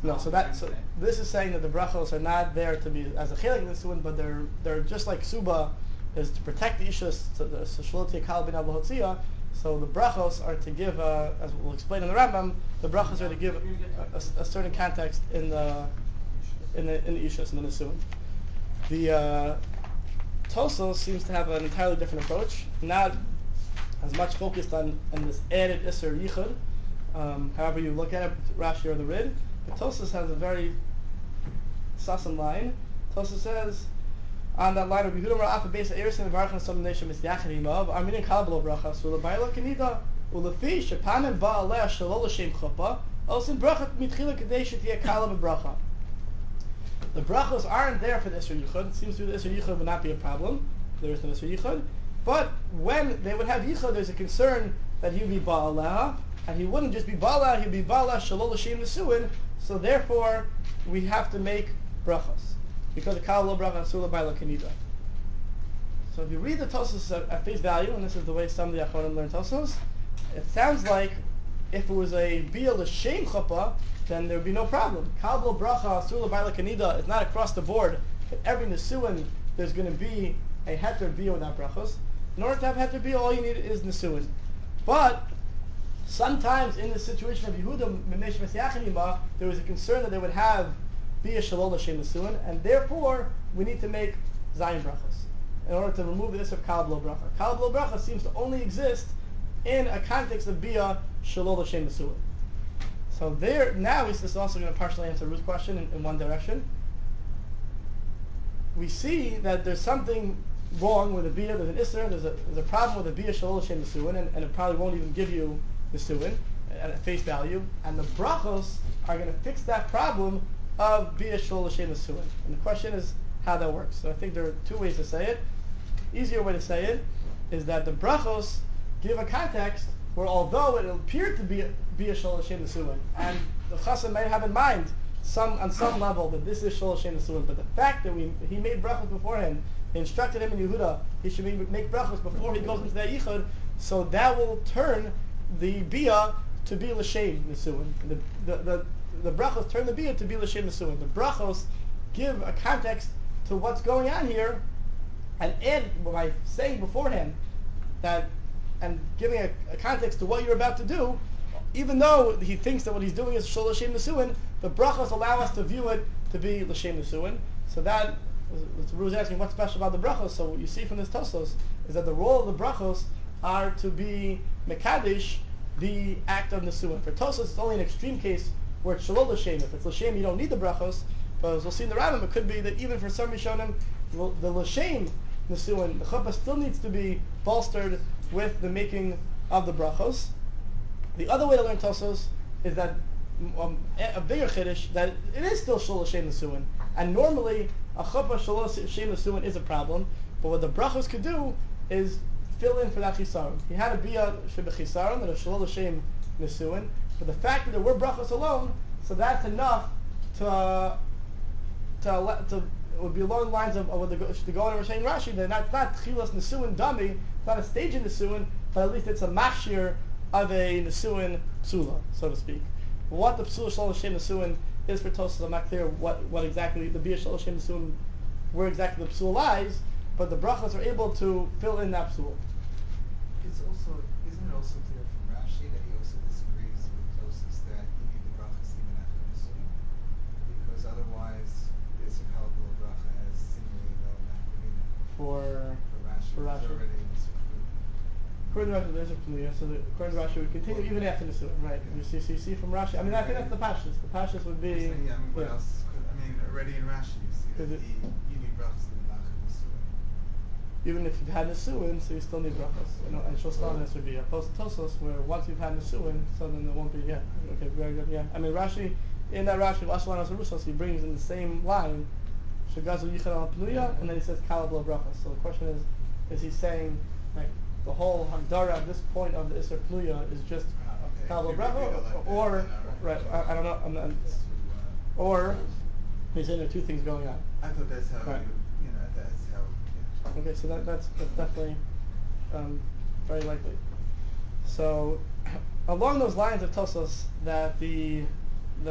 No, so that so this is saying that the brachos are not there to be as a chelik in the suin, but they're they're just like suba is to protect the ishus, so the shaloti kal bin ablahotzia. So the brachos are to give, uh, as we'll explain in the Rambam, the brachos are to give a, a, a certain context in the in the in the ishus in the nisuin. The uh, Tosos seems to have an entirely different approach, not as much focused on, on this added Isser Yichud, um, however you look at it, Rashi or the Rid. But Tosos has a very sassam line. Tosos says, on that line of Yehuda Ra'af Beis Erisin Varchan Som Neshim Misyachid Imav Arminin Kalbalo Bracha Sula Baila Kenida Ulefi Shepanim Ba'aleh Shalol L'Shem Chuppah Osin Brachat Mitchila Kadei Shetiyeh Kala B'Bracha. The brachos aren't there for the Isser Yichud. It seems to be the Isser Yichud would not be a problem. There is no Isser Yichud. But when they would have Yichud, there's a concern that he would be Ba'aleha, and he wouldn't just be Ba'aleha, he'd be Ba'aleha Shalol L'Shem Nesuin. So therefore, we have to make brachos. Because the Kal Lo Bracha Asur L'Bayla Kenida. So if you read the Tosos at, at face value, and this is the way some of the Achronim learn Tosos, it sounds like if it was a Bia L'Shem Chuppah, then there would be no problem. Kablo bracha asur l'bayla kanida is not across the board that every nesuin there's going to be a heter bia without brachos. In order to have heter bia, all you need is nesuin. But sometimes in the situation of Yehuda Mimesh Mesyachanima, there was a concern that they would have bia shalol l'shem nesuin, and therefore we need to make zayin brachos in order to remove the issue of kablo bracha. Kablo bracha seems to only exist in a context of bia shalol l'shem nesuin. So there, now this is also going to partially answer Ruth's question in, in one direction. We see that there's something wrong with the bia. There's an isser. There's a there's a problem with the bia shalol l'shem nesuin, and, and it probably won't even give you the nesuin at face value. And the brachos are going to fix that problem of bia shalol l'shem nesuin. And the question is how that works. So I think there are two ways to say it. Easier way to say it is that the brachos give a context where although it appeared to be be a Shol Hashem Nesuin, and the Chassan might have in mind some on some level that this is Shol Hashem Nesuin, but the fact that we he made brachos beforehand, he instructed him in Yehuda, he should make, make brachos before he goes into that Yichud, so that will turn the Bia to be L'Shem Nesuin. The, the, the, the brachos turn the Bia to be L'Shem Nesuin. The brachos give a context to what's going on here, and add, by saying beforehand that and giving a, a context to what you're about to do, even though he thinks that what he's doing is Shol L'Shem Nesuin, the brachos allow us to view it to be L'Shem Nesuin. So that, the Ru is asking what's special about the brachos. So what you see from this Tosos is that the role of the brachos are to be Mekadesh, the act of Nesuin. For Tosos, it's only an extreme case where it's Shalol L'Shem. If it's L'Shem, you don't need the brachos. But as we'll see in the Rambam, it could be that even for some Rishonim, the L'Shem Nesuin, the chuppah still needs to be bolstered with the making of the brachos. The other way to learn Tosos is that um, a bigger chiddush that it is still Shol L'Shem Nesuin, and normally a chuppah Shol L'Shem Nesuin is a problem. But what the brachos could do is fill in for that chisaron. He had a bia shebechisaron that a Shol L'Shem Nesuin, but the fact that there were brachos alone, so that's enough to to to it would be along the lines of, of what the, the Gaon were saying Rashi, that not not chilas nesuin dami, it's not a stage in nesuin, but at least it's a mashir of a nesuin psula, so to speak. What the psula shal l'shem nesuin is for Tosos, I'm not clear what, what exactly the bia shal l'shem nesuin, where exactly the psula lies, but the brachos are able to fill in that psula. It's also, isn't it also clear from Rashi that he also disagrees with Tosos that you need the brachos even after nesuin, because otherwise it's a kalbul bracha has seemingly no nafkamina. For For Rashi, for it's Rashi. already insecure. According to Rashi, there's a familiar, so the, according to Rashi, it would continue even after the suin, right? Yeah. You see, so you see from Rashi. I mean, I think that's the pashtus. The pashtus would be. Saying, yeah, I mean, what yeah. else? Could, I mean, already in Rashi, you see that Is it- he, you need brachos even after nesuin. Even if you've had nesuin, so you still need brachos. You know, and shosalanis would be a post tosos, where once you've had nesuin, so then there won't be. Yeah, okay, very good. Yeah, I mean Rashi in that Rashi of Ashlan Asarusos, he brings in the same line, Shagazu Yichad al Pnuya, and then he says Kalabla brachos. So the question is, is he saying like the whole Hagdara at this point of the Isser Pnuya is just Ah, okay. Kalabla If you read bracha, it like that, or then all right? I, I don't know. I'm not, It's too, uh, or he's saying there are two things going on. I thought that's how Right. you would, you know, that's how. Yeah. Okay, so that, that's that's definitely um, very likely. So along those lines of Tosos, that the the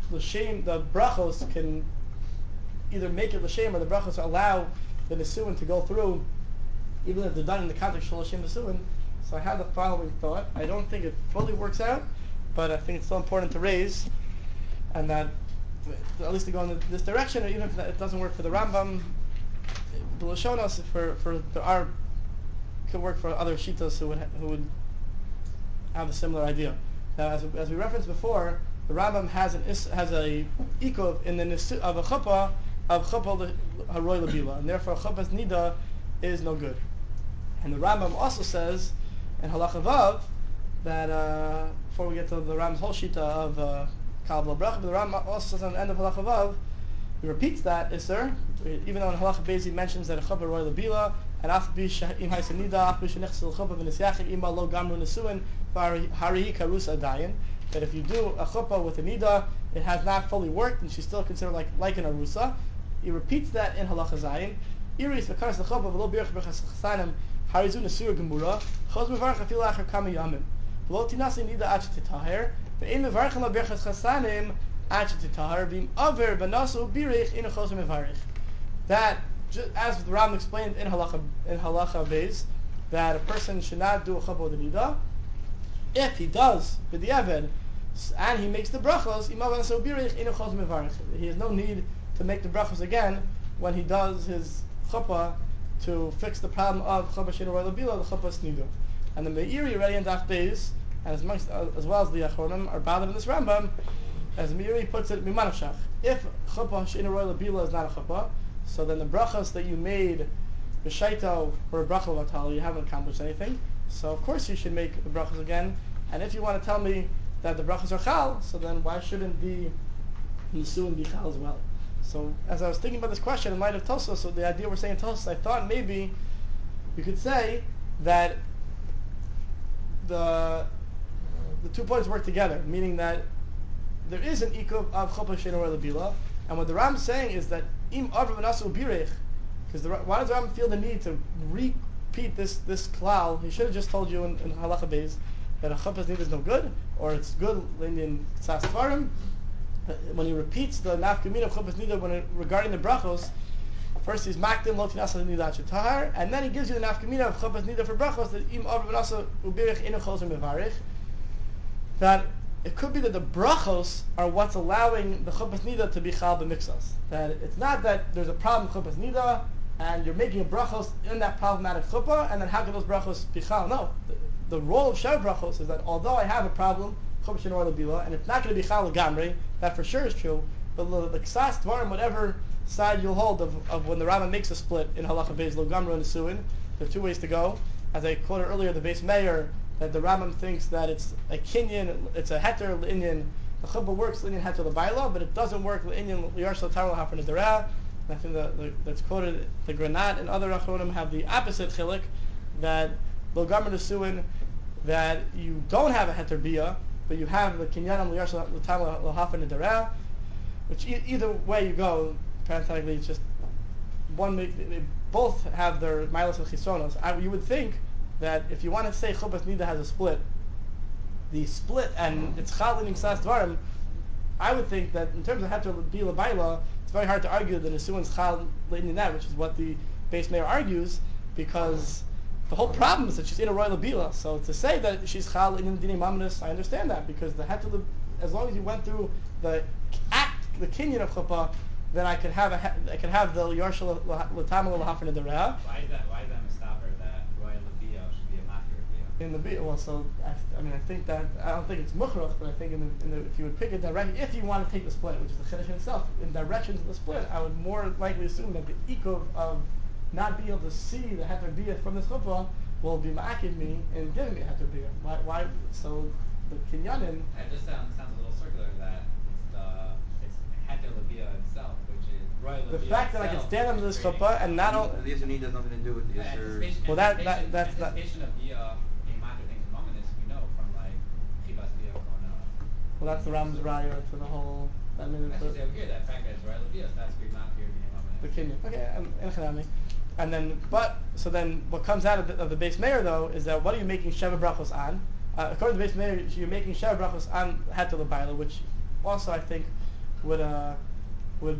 l'shem, the brachos can either make it l'shem or the brachos allow the nesuin to go through, even if they're done in the context of l'shem nesuin. So I have the following thought. I don't think it fully works out, but I think it's still important to raise, and that at least to go in this direction, or even if it doesn't work for the Rambam, the Lashonos for for there are could work for other shitas who would who would have a similar idea. Now, as, as we referenced before, the Rambam has an is, has a ikov in the nisu of a chuppah of chuppah haroy labila, and therefore chuppah's nida is no good. And the Rambam also says in halacha vav that uh, before we get to the Rambam's whole shita of uh, kal b'lo bracha, the Rambam also says on the end of halacha vav, he repeats that iser, even though in halacha beis he mentions that a chuppah haroy labila and af bi im ha'isa nida af bi shenichsel chuppah v'nisyachid ima lo gamru nesuin harihi karus adayin, that if you do a chuppah with a nida, it has not fully worked, and she's still considered like like an arusa. He repeats that in halacha zayin. Iris v'karas l'chuppah v'lo birch b'chas chasanim harizu nesura gemura chos mevarch afil achar kama yamin v'lo tinasi nida ad shetitaher ve'im mevarchen lo birchas chasanim ad shetitaher v'im aver b'nasu birich inu chos mevarich. That, as the Ram explained in halacha in halacha beis, that a person should not do a chuppah with a nida. If he does with the Eved and he makes the brachos, he has no need to make the brachos again when he does his chuppah to fix the problem of chuppah shein roy labila, the chuppah snidu. And the Meiri already in Daf Beis, as, amongst, uh, as well as the Achronim, are bothered in this Rambam, as Meiri puts it, mimanashach. If chuppah shein roy labila is not a chuppah, so then the brachos that you made b'shaito or a bracha vatali, you haven't accomplished anything. So of course you should make the brachos again. And if you want to tell me that the brachos are chal, so then why shouldn't the nesuin be chal as well? So as I was thinking about this question in light of Tosfos, so the idea we're saying Tosfos, I thought maybe you could say that the the two points work together, meaning that there is an ikuv of chuppah shein roy labila, and what the Ram is saying is that im avra v'nasu birech, because why does the Ram feel the need to repeat this this klal? He should have just told you in, in halacha beis that a chuppah's nida is no good, or it's good in tzas tvarim. When he repeats the nafkamina of chuppah's nida when it, regarding the brachos, first he's makdim lo tinasa nida shetahar, and then he gives you the nafkamina of chuppah's nida for brachos that im avra v'nasu ubirich inu chos mevarich. That it could be that the brachos are what's allowing the chuppah's nida to be chal b'mixas. That it's not that there's a problem with chuppah's nida, and you're making a brachos in that problematic chuppah, and then how can those brachos be chal? No. The, the role of Shev brachos is that although I have a problem, chuppah shein roy labila, and it's not going to be chal gamrei, that for sure is true, but the, the ksas dvarim, whatever side you'll hold of, of when the Rambam makes a split in halacha beis lo gamrei and nesuin, there are two ways to go. As I quoted earlier, the base mayor, that the Rambam thinks that it's a kinyan, it's a heter l'inyan. The chuppah works l'inyan heter l'bayla, but it doesn't work l'inyan liyarsel tar l'hafar nedera. I think that the, that's quoted, the Granat and other Achronim have the opposite chilik, that lo gamrei nesuin, that you don't have a heter bia, but you have the kinyan liyarsel tar l'hafar nedera, which e- either way you go, parenthetically, it's just one. They, they both have their milos and chisonos. I, you would think that if you want to say chuppah's nida has a split, the split and it's chal in ksas dvarim, I would think that in terms of heter bila baila, it's very hard to argue that nesuin's chal in that, which is what the base mayor argues, because the whole problem is that she's in a royal bila. So to say that she's chal in dini mamnis, I understand that, because the heter, as long as you went through the act, the kinyan of chuppah, then I could have a I could have the yarshal l'tamal l'hafar nedera. Why is that? Why is that mistaber that roy labia should be a matir bia? In the B, well, so I, I mean, I think that I don't think it's mukhrach, but I think in the, in the if you would pick it directly, if you want to take the split, which is the chiddush in itself, in directions of the split, I would more likely assume that the ikov of not being able to see the heter bia from this chuppah will be ma'akiv me in giving me a heter bia. Why? Why? So the kinyanin. It just sounds sounds a little circular that it's the it's heter labia itself, which is roy labia. The fact that I can stand under this chuppah and not only The Yisur has nothing to do with the Yisur. Well, that- that- that's- that- anticipation of bia being matir things in mominus, we know from like chibas bia kona. well, that's the Ram's raya to the whole. I mean, That's the, just over here. That fact that it's roy labia, so that's being matir being mominus. the kinyan. Okay, and and chanami. And then, but so then, what comes out of the, of the base mayor though is that what are you making sheva brachos on? Uh, according to the base mayor, you're making sheva brachos on heter l'bayla, which also I think would uh, would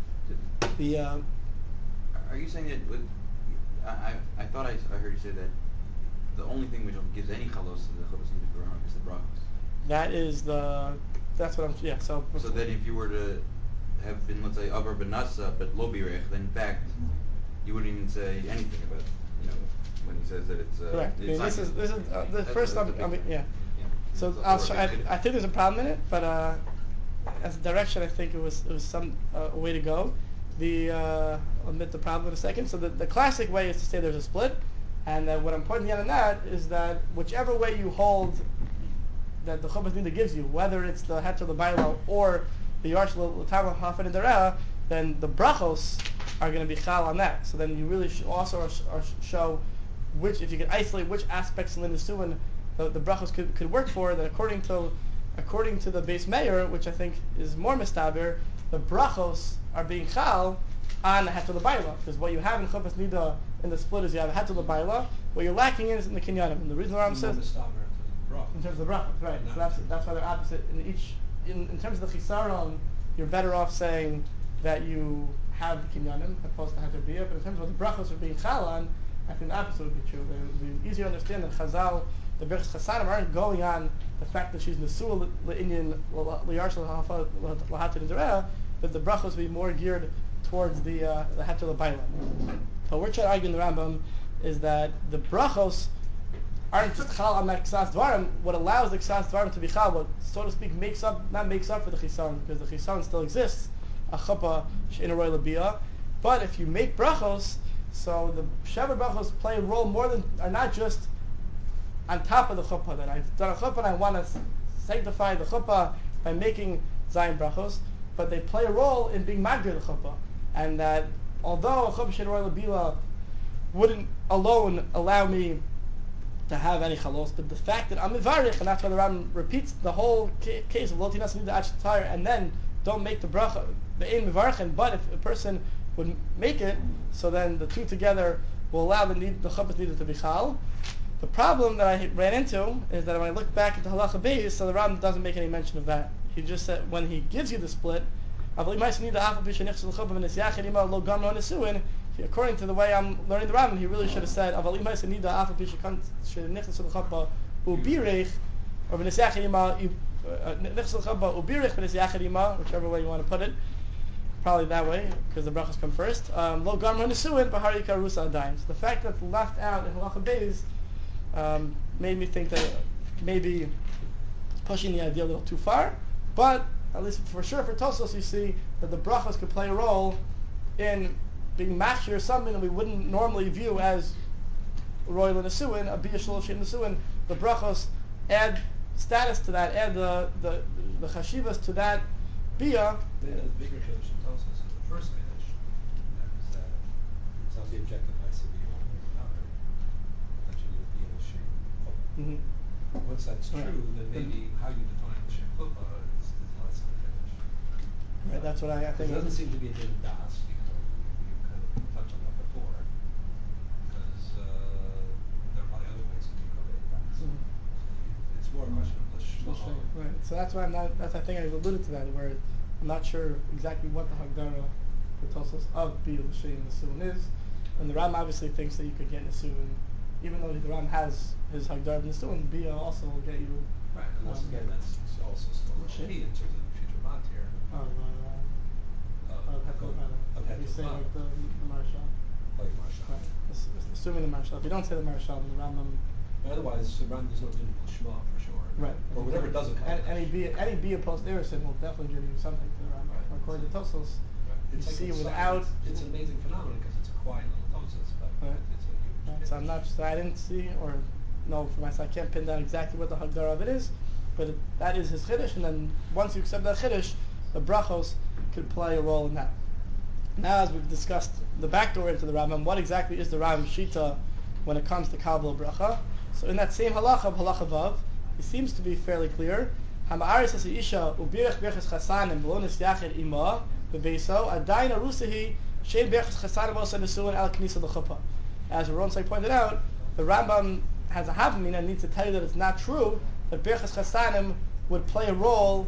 be. Uh, Are you saying that with, I, I, I thought I, I heard you say that the only thing which gives any chalos to the chuvas nida is the brachos. that is the. That's what I'm. Yeah. So. So that if you were to have been, let's say, Avar Benasa, but lo birech, then in fact, you wouldn't even say anything about, you know, when he says that it's. Uh, Correct. I It's mean, not this is this is uh, the that's first. A, that's I'm, a I big mean, thing. yeah. Yeah. So It's I'll also try, I, a big- I think there's a problem in it, but uh, as a direction, I think it was it was some uh, a way to go. The uh, I'll admit the problem in a second. So the, the classic way is to say there's a split, and uh, what I'm pointing out in that is that whichever way you hold that the Chuvas Nida gives you, whether it's the Heter L'Baila or the Yarsh L'Tama Hafid and Dereh, then the brachos are going to be chal on that. So then you really sh- also are, are show which, if you can isolate which aspects in Linus the, the brachos could, could work for, that according to according to the base mayor, which I think is more mistaber, the brachos are being chal on the Heter L'Baila, because what you have in Chuvas Nida in the split is you have a Heter L'Baila, what you're lacking is in the Kinyanim. And the reason why I'm It's more says mistaber in terms of the brachos. in terms of the brachos, right? Not So that's in terms that's of- why they're opposite. In each, in, in terms of the chisaron, you're better off saying that you have the kinyanim opposed to hater biyah. But in terms of what the brachos are being chal on, I think the opposite would be true. It would be easier to understand that Chazal, the Berchos Chasanim, aren't going on the fact that she's Nesuah L'Inyan L'Yarshal L'Hater N'Dereh, but the brachos would be more geared towards the uh, the Hater L'Baila. But we're trying to argue in the Rambam is that the brachos aren't just chal on that ksas dvarim. What allows the ksas dvarim to be chal, what so to speak makes up, not makes up for the chisaron, because the chisaron still exists, a chuppah she'in a roy labiyah. But if you make brachos, so the sheva brachos play a role more than, are not just on top of the chuppah. That I've done a chuppah and I want to sanctify the chuppah by making zayin brachos, but they play a role in being magdir the chuppah, and that although a chuppah she'in a roy labiyah wouldn't alone allow me to have any chalos, but the fact that I'm mivarich, and that's why the Rambam repeats the whole ca- case of lo tinas nida achetayr, and then don't make the bracha, the ein mivarichin. But if a person would make it, so then the two together will allow the need, the chapas needed to be chal. The problem that I ran into is that when I look back at the halacha beis, so the Rambam doesn't make any mention of that. He just said when he gives you the split, according to the way I'm learning the Rambam, he really should have said, "Aval imais nida afa pisha kan shenichnas l'chapa ubirich or v'nesyach ima nichnas l'chapa ubirich v'nesyach ima," whichever way you want to put it. Probably that way, because the brachas come first. Lo gam hanesuin b'hari karusa adayin. So the fact that it's left out in halacha beis um, made me think that maybe pushing the idea a little too far, but at least for sure for Tosos you see that the brachos could play a role in being machshir something that we wouldn't normally view as royal in Nesuin, a biyah shalosh in Nesuin. The brachos add status to that, add the the, the chashivas to that biyah. Maybe the bigger kiddush in Tosos is the first kiddush, is that it's not the objective nice to be one way or another, but that you need to be in the shem chuppah. Mm-hmm. Once that's true, Right. then maybe how you define the shem chuppah is, is less of a kiddush. Right, that's what I, I think. It doesn't seem to be a din das, even though you kind of touched on that before, because uh, there are probably other ways to incorporate that. So Mhm. it's more a question of the shema. Right. So that's why I'm not. That's I think I alluded to that, where I'm not sure exactly what the hagdara for Tosos of biyah l'shem Nesuin is, and the Ram obviously thinks that you could get Nesuin, even though the Ram has his hagdara Nesuin. Biyah also will get you. Right, unless Um, again that's also still L'shem. key in terms of the future matir. Of, uh, Of, of Hetel L'Baila. of Hetel You say L'Baila. like the the Marshal. Like Marsha. Right. Ass- Assuming the Marshal. If you don't say the Marshal, then the Rambam. But otherwise, around there's no din Shema for sure. Right. Or whatever doesn't come. A- Any bia any bia post Erison will definitely give you something to the Rambam. Right. According to Tosos, Right. you It's like see a without. silence. It's an amazing phenomenon because it's a quiet little tosis, but Right. it's a huge. Right, so I'm not. So I didn't see or know for myself. I can't pin down exactly what the hagdara of it is, but it, that is his chiddush. And then once you accept that chiddush, the brachos could play a role in that. Now, as we've discussed the backdoor into the Rambam, what exactly is the Rambam shita when it comes to kabbalah bracha? So in that same halacha of halacha vav, it seems to be fairly clear. Hama'aris as isha ubirach berches chasanim b'lonis yachid ima bebeso adayin arusahi shein berches chasanim osa nesuin al knisa l'chuppah. As Ronsai pointed out, the Rambam has a havamina and needs to tell you that it's not true that berches chasanim would play a role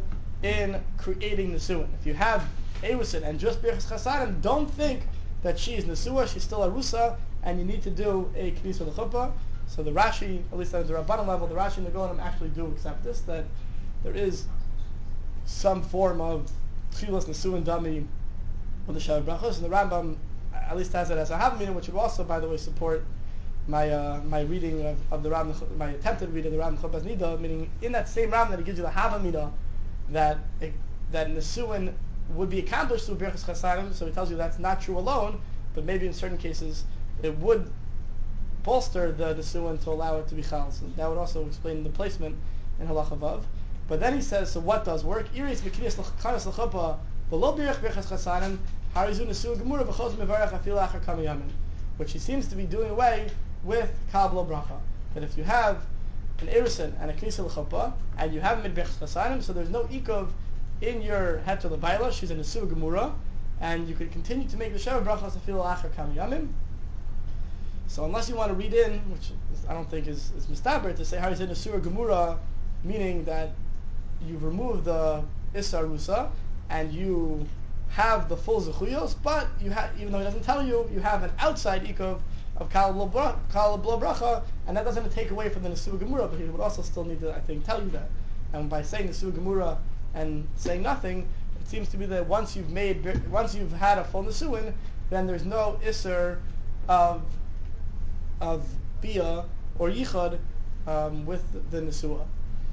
in creating Nisuin. If you have Erusin and just Birchas Chasanim, don't think that she is Nesua, she's still Arusa, and you need to do a Knis L'Chuppah. So the Rashi, at least at the Rabbanan level, the Rashi and the Golim actually do accept this, that there is some form of Tchilas Nesuin Dami with the Shavuot Brachos, and the Rambam at least has it as a Havamina, which would also, by the way, support my uh, my reading of, of the Ram, my attempted reading of the Ram Chobaz Nida, meaning in that same Ram that he gives you the Havamina, that it, that Nesuin would be accomplished through Birchas Chasadim, so he tells you that's not true alone, but maybe in certain cases it would bolster the Nesuin to allow it to be Chal. So that would also explain the placement in Halacha Vav. But then he says, so what does work? Iris B'Knis L'Chanas L'Chuppah V'lo Birch Birchas Chasadim Harizu Nesuin Gemura V'Chos Mevarach Afil Achar Kama Yamin, which he seems to be doing away with Kal B'lo Bracha. That if you have an Erusin and a Knis L'Chuppah and you haven't made Birchas Chasadim, so there's no Ikov in your Heter L'Baila, she's a Nesuin Gemura, and you could continue to make the Shavuot Brachos Afil Achar Kama Yamin. So unless you want to read in, which is, I don't think is, is mistaber, to say how he's in a Surah Gemura, meaning that you've removed the Issa Rusa and you have the full Zechuyos, but you ha- even though he doesn't tell you, you have an outside Ikov of Kal B'lo Bracha, and that doesn't take away from the Nesua Gemura, but he would also still need to, I think, tell you that. And by saying Nesua Gemura and saying nothing, it seems to be that once you've made, once you've had a full Nesuin, then there's no Isser of of Bia or Yichud um, with the Nesua.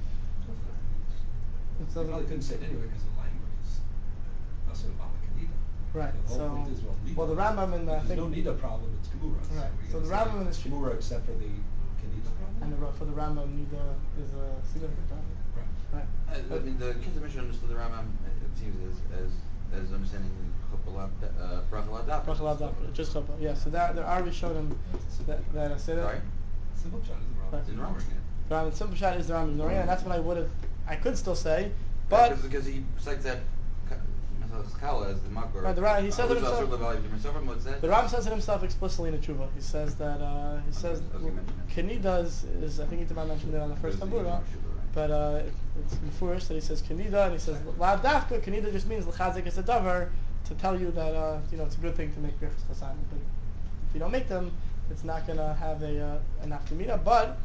You probably couldn't say it anyway because the language is Asur Bala Kanida. Right. The whole So, point is, well, Nida. well, the Rambam in the If I there's think no Nida problem, it's Gemura. Right. we're So gonna the say Rambam in the Gemura except for the Kanida problem? and the, for the Rambam Nida is a significant problem. Right. Right. I, I mean, the Kitzur Mishnah understood the Rambam, it seems, as as as understanding Chuppah uh, Bracha L'Adapah. Bracha L'Adapah, just Chuppah. Yeah. So there there are Rishonim that that I say that. Sorry? Simple shot is the problem. Right. In the Rambam, yeah. The Rambam simple shot is the Rambam Noria, and that's what I would have I could still say, but Because because he cites that Kala as the Makor. Right, the Ra- he says it himself. himself. the Rambam says it himself explicitly in the Tshuva. He says that uh, he says I was gonna mention that. Kanida is, is I think Itamar mentioned it on the first Tabura, but uh, it, it's Mefurish that he says Kanida, and he says La Dafka. Kanida just means L'chazik is a davar to tell you that uh, you know it's a good thing to make Birchas Chasadim, but if you don't make them, it's not going to have a uh, an aftermina. But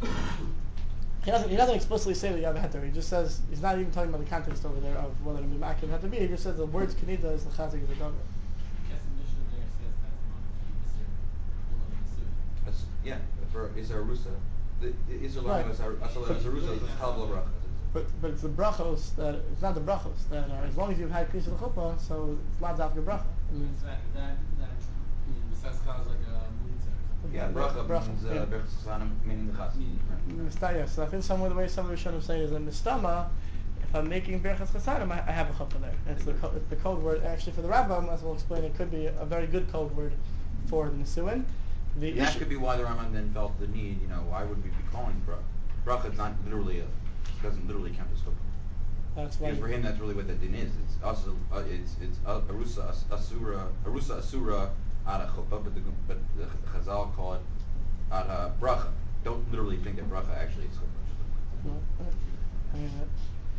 he doesn't he doesn't explicitly say that you have a heter. He just says he's not even talking about the context over there of whether to be makir have to be. He just says the words Kanida is L'chazik is a davar. Guess the Mishnah there says that's Monkey Isser below the Nesua. Yeah, for Isar Rusa. The Isar Right. Lama is Asala Isar Rusa, it's Kal B'lo Bracha. But but it's the brachos that it's not the brachos that are as long as you've had Knis L'Chuppah, so it's not Zafka bracha. I mean, Is that that that besides cause like a moonset or something? Yeah, Bracha Bracha, means yeah. uh, Birchas Chasadim, meaning the Chas. Meaning, Right. Mistaya. So I think some of the way some of the Rishonim saying is that Mistama, if I'm making Birchas Chasadim, I, I have a chuppah there. It's the co- it's the code word. Actually, for the Rambam, as we'll explain, it could be a very good code word for the Nesuin. The And that issue, could be why the Rambam then felt the need, you know, why would we be calling Bracha? Bracha is not literally a, doesn't literally count as Chuppah. that's why. Because for him, that's really what the din is. It's also uh, it's it's uh, arusa as- asura arusa asura ara chuppah, but the but the Chazal call it ara bracha. Don't literally think that bracha actually is chuppah. No, I mean, uh,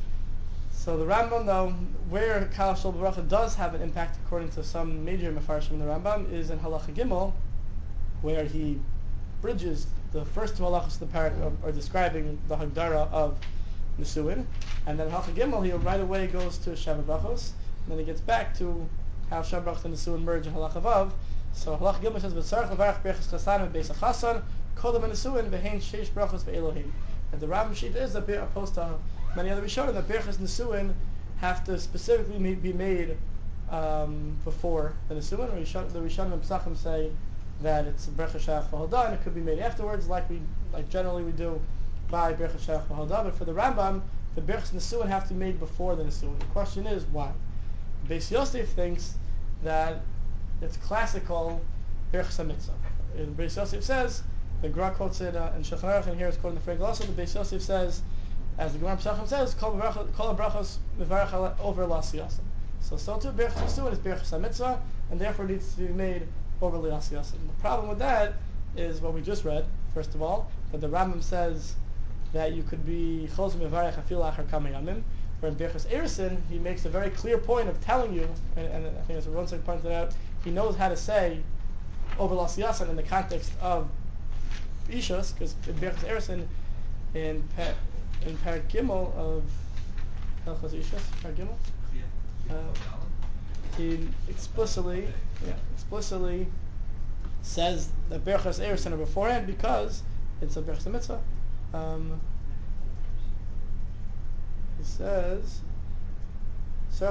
so the Rambam, though, where Kal Shel Bracha does have an impact, according to some major Mefarshim in the Rambam, is in Halacha Gimel, where he bridges the first two halachas of the parak of, are describing the Hagdara of Nesuin, and then Halacha Gimel he right away goes to Shavuot Brachos, and then he gets back to how Shavuot Brachos and Nesuin merge in Halacha Vav. So Halacha Gimel says, "V'tzarich levarach berachas chasanim beis hachasan kodem Nesuin v'hein sheish brachos ve'elohim." And the Rambam sheet is that opposed to many other Rishonim that berachas Nesuin have to specifically ma- be made um, before the Nesuin. Or Rishon, the Rishonim and Pesachim say that it's Berachas Shach V'Hodah, and it could be made afterwards, like we like generally we do by Berachas Shach V'Hodah. But for the Rambam, the Berachas Nesuin have to be made before the Nesuin. The question is why? Beis Yosef thinks that it's classical Berachas HaMitzvah. And Beis Yosef says, the Gra quotes it uh, in Shulchan Aruch, and here it's quoted in the Freg also. The Beis Yosef says, as the Gemara Pesachim says, Kol Brachos Mevarach over L'Asiyasim. So so too Berachas Nesuin is Berachas HaMitzvah, and therefore needs to be made over L'Asiyasim. The problem with that is what we just read. First of all, that the Rambam says that you could be Chos Mevarach Afil Achar Kama Yamim, where in Birchas Erisin, he makes a very clear point of telling you, and, and I think as Ronsek pointed out, he knows how to say over Las Yasan in the context of Ishus, because in Birchas Erisin, in pa, in Parag Gimel of Hilchos Ishus, Parag Gimel, uh, he explicitly, yeah, explicitly says that Birchas Erisin are beforehand because it's a Birchas Mitzvah. Um, he says, he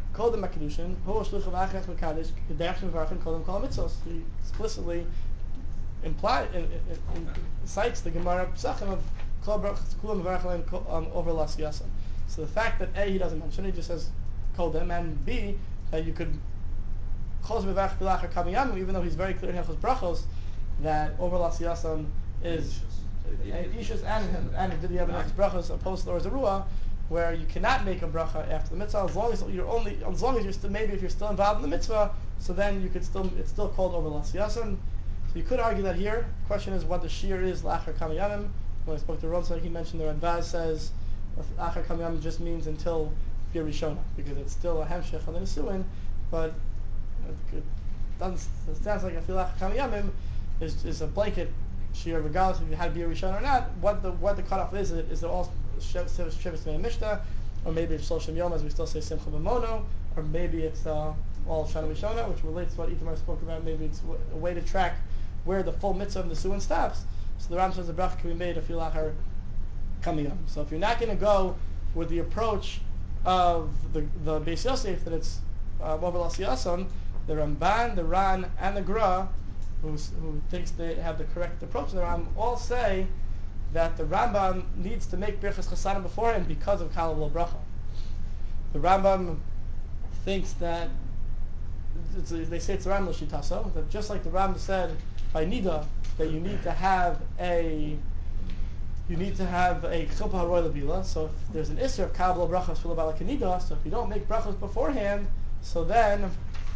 explicitly imply, in, in, in, cites the Gemara Pesachim of Kulam Mevarchim um, over Las Yasan. So the fact that A, he doesn't mention it, he just says Kodem, and B, that you could Chos Mevarch Bilach Kamiyam, even though he's very clear in Hilchos Brachos that over Las Yasan is Ishus and and did he have Hilchos Brachos opposed to Or Zerua, where you cannot make a bracha after the mitzvah as long as you're only as long as you're still maybe if you're still involved in the mitzvah, so then you could still it's still called over Las Yasan. So you could argue that here. The question is what the shear is Lachar Kamiyamim. When I spoke to Ronsa, he mentioned the Radbaz says Lachar Kamiyamim just means until Bir Rishona because it's still a Hemshech on the Nisuin, but it doesn't. It sounds like I feel Lachar Kamiyamim is is a blanket shear regardless if you had Bir Rishona or not. What the what the cutoff is is it all Shivas Mei Mishnah, or maybe it's Shloshim Yom, as we still say Simcha B'Mono, or maybe it's uh, all Shana Rishona, which relates to what Itamar spoke about. Maybe it's a way to track where the full mitzvah of the Suin stops. So the Ram says the bracha can be made if you lachar kamiyam. So if you're not going to go with the approach of the the Beis Yosef that it's over Las Yasan, the Ramban, the Ran, and the Gra, who who thinks they have the correct approach to the Ram, all say that the Rambam needs to make Birchas Chasana beforehand because of Kala Lo Bracha. The Rambam thinks that, it's, they say it's the Rambam Shitaso, that just like the Rambam said by Nida, that you need to have a you need to have a Chilpa Haroy Labila, so if there's an Isser of Kala Lo Bracha Shvila Bala Nida, so if you don't make Brachas beforehand, so then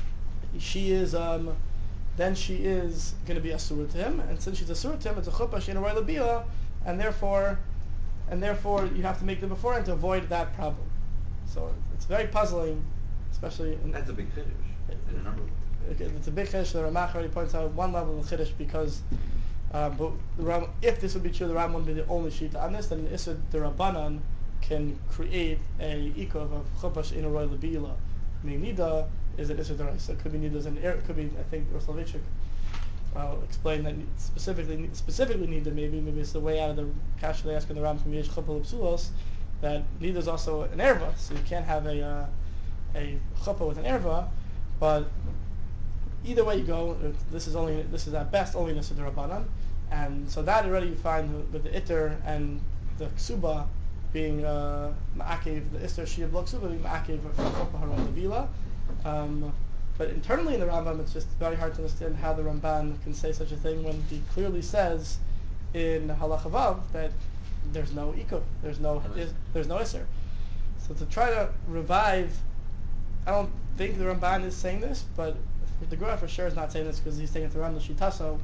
she is um, then she is going to be Asura to him, and since she's Asura to him, it's a Chilpa Shein Haroy Labila, and therefore, and therefore, you have to make them beforehand to avoid that problem. So it's very puzzling, especially. In, That's a big chiddush in a number of ways. It's a big chiddush. The Ramach already points out one level of chiddush because, um, but the Ram, if this would be true, the Ram wouldn't be the only shita on this. Then the Issa the Rabbanan can create a ikov of chupash in a roy lebila. I mean, nida is an Issa deraisa. It could be nidas and it could be. I think Roslovichik uh, explained that specifically specifically nida maybe maybe it's the way out of the kasha they ask in the Ram from Yesh Chupah L'Psulos that nida is also an erva, so you can't have a uh, a chuppah with an erva, but either way you go, this is only this is at best only Nisa D'Rabbanan, and so that already you find with the Itter and the Ksuba being uh, Ma'akev, the Ister Shia Blok Ksuba being Ma'akev for Chopah Haron Levila. Um, but internally in the Rambam, it's just very hard to understand how the Ramban can say such a thing when he clearly says in Halacha Vav that there's no Ikuv, there's no is, there's no Isser. So to try to revive, I don't think the Ramban is saying this, but the Gra for sure is not saying this because he's taking it to Ramban Shitaso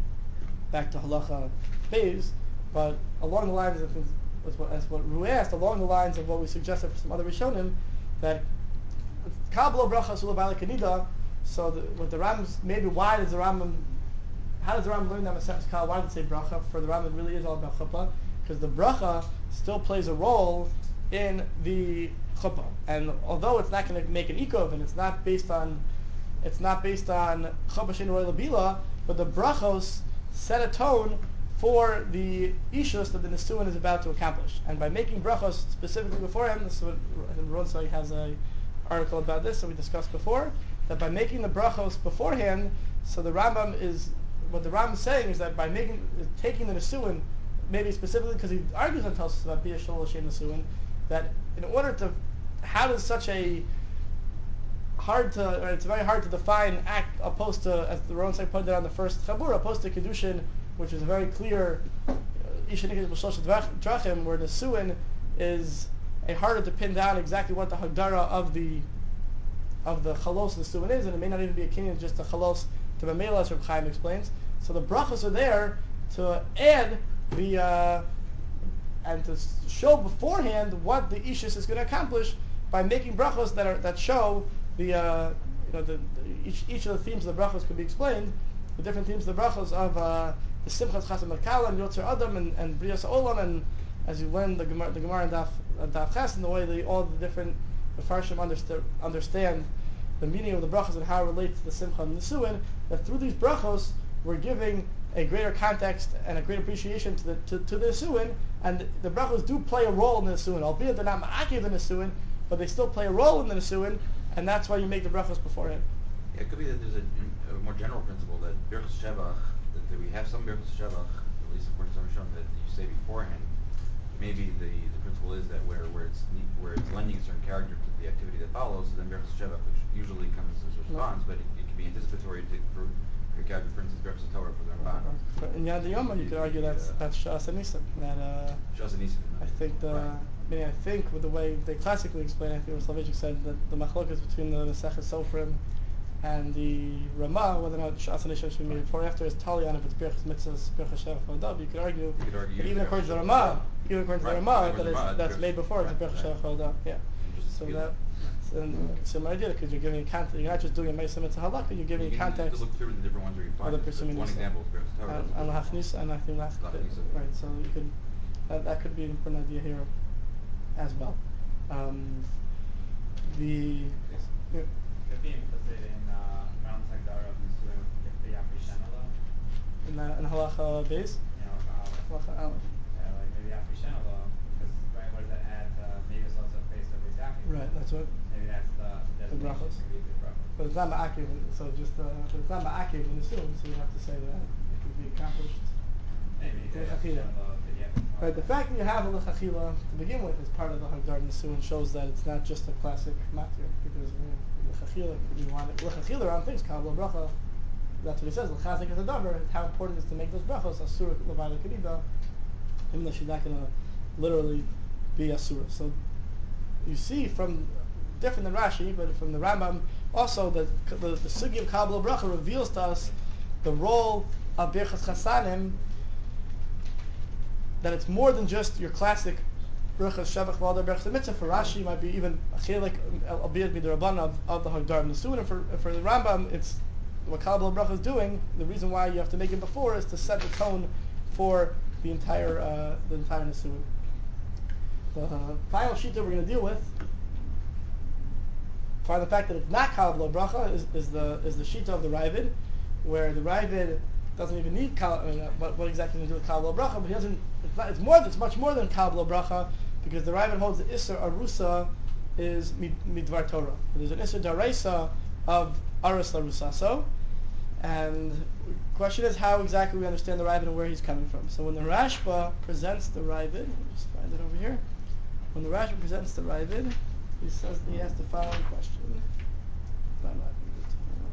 back to Halacha Beis, but along the lines of as what, as what Ru asked, along the lines of what we suggested for some other Rishonim, that Kabbalah Bracha Sulabala Kanida, so the, with the Rambam, maybe why does the Rambam, how does the Rambam learn that Masechus Kal? Why did it say Bracha? For the Rambam it really is all about Chuppah, because the Bracha still plays a role in the Chuppah, and although it's not going to make an Ikov, and it's not based on It's not based on Chuppah Shein Roy Labila, but the brachos set a tone for the ishus that the Nisuin is about to accomplish. And by making brachos specifically before him, this is what Ronsai has an article about this that we discussed before, that by making the brachos beforehand, so the Rambam is, what the Rambam is saying is that by making, taking the Nisuin, maybe specifically because he argues on Tosfos about Bia Shalol Shein Nisuin, that in order to, how does such a hard to, or it's very hard to define act opposed to, as the Ronsai pointed out on the first Chabur, opposed to Kedushin, which is a very clear Isha Nikis B'Shlosh Drachim, where Nesuin is a harder to pin down exactly what the Hagdara of the of the Chalos Nesuin is, and it may not even be a kinyan, just a Chalos to Bamela, as Reb Chaim explains. So the brachas are there to add the uh, and to s- show beforehand what the ishus is going to accomplish by making brachos that are that show the uh, you know the, the each each of the themes of the brachos could be explained, the different themes of the brachos of uh, the simchas chasam merkala and yotzer adam and and brias olam, and as you learn the Gemara, the Gemara and Daf and Daf Ches, and the way they all the different Mefarshim understand understand the meaning of the brachos and how it relates to the simcha and the nisuin, that through these brachos we're giving a greater context and a great appreciation to the to, to the nisuin, and the brachos do play a role in the nisuin, albeit they're not ma'akev the nisuin, but they still play a role in the nisuin, and that's why you make the brachos beforehand. Yeah, it could be that there's a, a more general principle that Birchas Shevach, that, that we have some Birchas Shevach, at least according to some Rishon, that you say beforehand. Maybe the, the principle is that where where it's ne- where it's lending a certain character to the activity that follows, so then Birchas Shevach, which usually comes as a response, but it, it can be anticipatory to, for, for a character, for instance, Birchas Torah for the Ramban. In Yad Yoma, you could argue that's that's Shas and Nisan. That uh, Shas and Nisan. I think the Right. I mean I think with the way they classically explain, I think what Soloveitchik said that the machlokas between the Masechet Sofrim and the Ramah, whether or not Shas and Nisan should be before or after, is totally on if it's Birchas Mitzvahs, Birchas Shevach Chodav. You could argue, You could argue that even according to the Birchas Ramah, Shevach. even according to Right. the Ramah, According that to is the Ramah, that's Birchas- made before it's a right, Birchas Shevach right. Chodav. Yeah. And just So give that. And similar idea because you're giving a context. You're not just doing a Ma'aseh Mitzvah Halakha. You're giving you a can context. to look through the different ones where you find Other this. So pursuing one Nisa. example is Birchas Torah. And, and Lachnis, and I think Lach, Lachnisa. right. So you could that, that could be an important idea here as well. Um, the yeah. Could be implicit in uh, Ram's Hagdara of Nisuin with the Afrishenala. in the in halacha base, You know, uh, halacha aleph. yeah, like maybe Afrishenala, because right, what does that add? Uh, maybe it's also based on Rizaki. Right, that's what Maybe that's the the designation. brachos. Maybe the brachos. But it's not ma'akev, so just uh, but it's not ma'akev in the assume, so you have to say that it could be accomplished. Maybe the L'chachila. Afrishenala, but yeah. Right, the fact that you have a l'chachila to begin with is part of the Hagdar Nisuin shows that it's not just a classic matir, because uh, l'chachila, you want it, l'chachila around things, kabbalah bracha, that's what he says, l'chazik is a davar, how important it is to make those brachos, asura l'vayla kedida, even though she's not going to literally be asura. So you see from, different than Rashi, but from the Rambam, also the the, the sugi of kabbalah bracha reveals to us the role of birchas chasanim, that it's more than just your classic Birchas Shevach V'Adar Birchas Mitzvah. For Rashi, it might be even a chelik, albeit midrabanan of, of the Hagdar Nisuin. And for for the Rambam, it's what Kabbalah Bracha is doing. The reason why you have to make it before is to set the tone for the entire uh, the entire Nisuin. The uh, final sheet that we're going to deal with, for the fact that it's not Kabbalah Bracha, is, is the is the sheet of the Ravid, where the Ravid doesn't even need kal- I mean, uh, what, what exactly to do with Kabbalah Bracha, but he doesn't. It's, not, it's more. It's much more than Kabbalah Bracha, because the Ravid holds the Isser Arusa is mid- midvar Torah. There's an Isser Daraisa of Aris Larusaso, and the question is how exactly we understand the Ravid and where he's coming from. So when the Rashba presents the Ravid, let me just find it over here. When the Rashba presents the Ravid, he says he asks the following question. I'm not able to follow.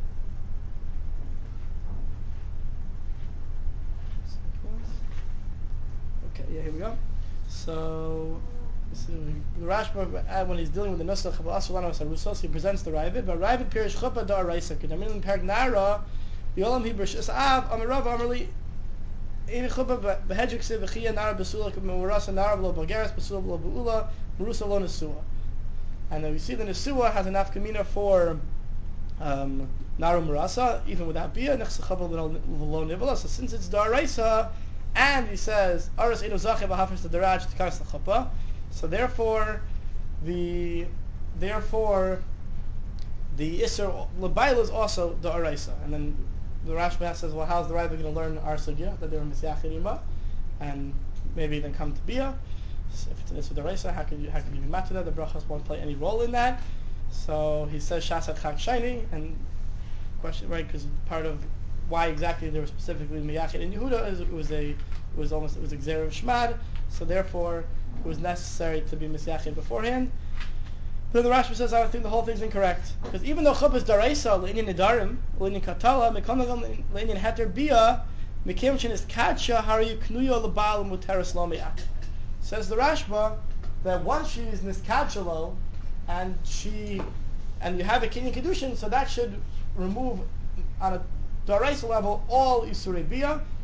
Okay, yeah, here we go. So, so the Rashba, when he's dealing with the Nusach of Asulana Sarusos, he presents the Ravid. But Ravid Pirish Chuppah Dar Raisa. Kedamin in Perk Nara, Yolam Hibrish Isav, Amarav Amarli, Evi Chuppah Behedrik Se Vechia Nara Basula, Murasa Nara Blo Bulgaris, Basula Blo Buula, Murusa Lo Nesua. And then we see the Nesua has an afkamina for um, Naru Murasa, even without Bia, Nechsachabal Lo Nivala. So since it's Dar Raisa, and he says, Aras Eino Zache B'Hafis the Daraj Tikaras L'Chapa. So therefore, the therefore the Isser L'Baila is also the Araisa. And then the Rashba says, well, how's the Rabbi going to learn our sugya that they were Misyachirima, and maybe then come to Bia? So if it's an Isser D'Araisa, how can you how can you be mad to that? The brachas won't play any role in that. So he says Shasat Chak Shiny, and question right because part of why exactly they were specifically Miyachid in Yehuda is it was a it was almost it was a Gzer of Shmad, so therefore it was necessary to be Misyachid beforehand. Then the Rashba says I would think the whole thing's incorrect because even though Chuppah is Daraisa Leinin Nedarim Leinin Katala Mekonagam Leinin Heter Bia Mekemchin is Kadsha Hari Knuyo Lebal Muteris Lomiach. Says the Rashba that once she is Niskadshalo and she and you have a Kinyan Kedushin, so that should remove on a Daraisa level all Isurei Bia,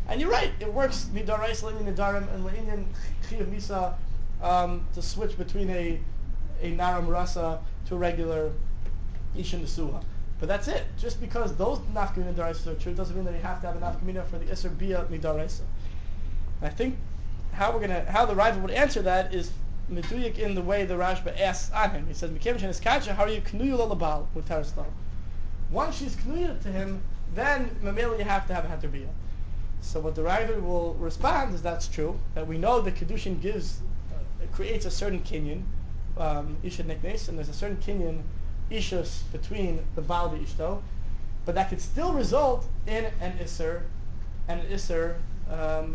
And you're right, it works midarais le'inyan nidarim and le'inyan chiyuv misa um, to switch between a a naram rasa to a regular isha nesua. But that's it. Just because those nafkamina daraisa are true doesn't mean that you have to have a nafkamina for the iser bia midaraisa. And I think how we're gonna how the Raiva would answer that is meduyik in the way the Rashba asks on him. He says, "Mikevin shenis kacha, how are you knuyu lalabal mutaris lo?" Once she's knuyu to him, then mamela you have to have a heter bia. So what the Raiva will respond is that's true. That we know the kedushin gives uh, it creates a certain kinyan, um, isha niknes, and there's a certain kinyan ishus between the Baal and the Ishto, but that could still result in an Isser, and an Isser, um,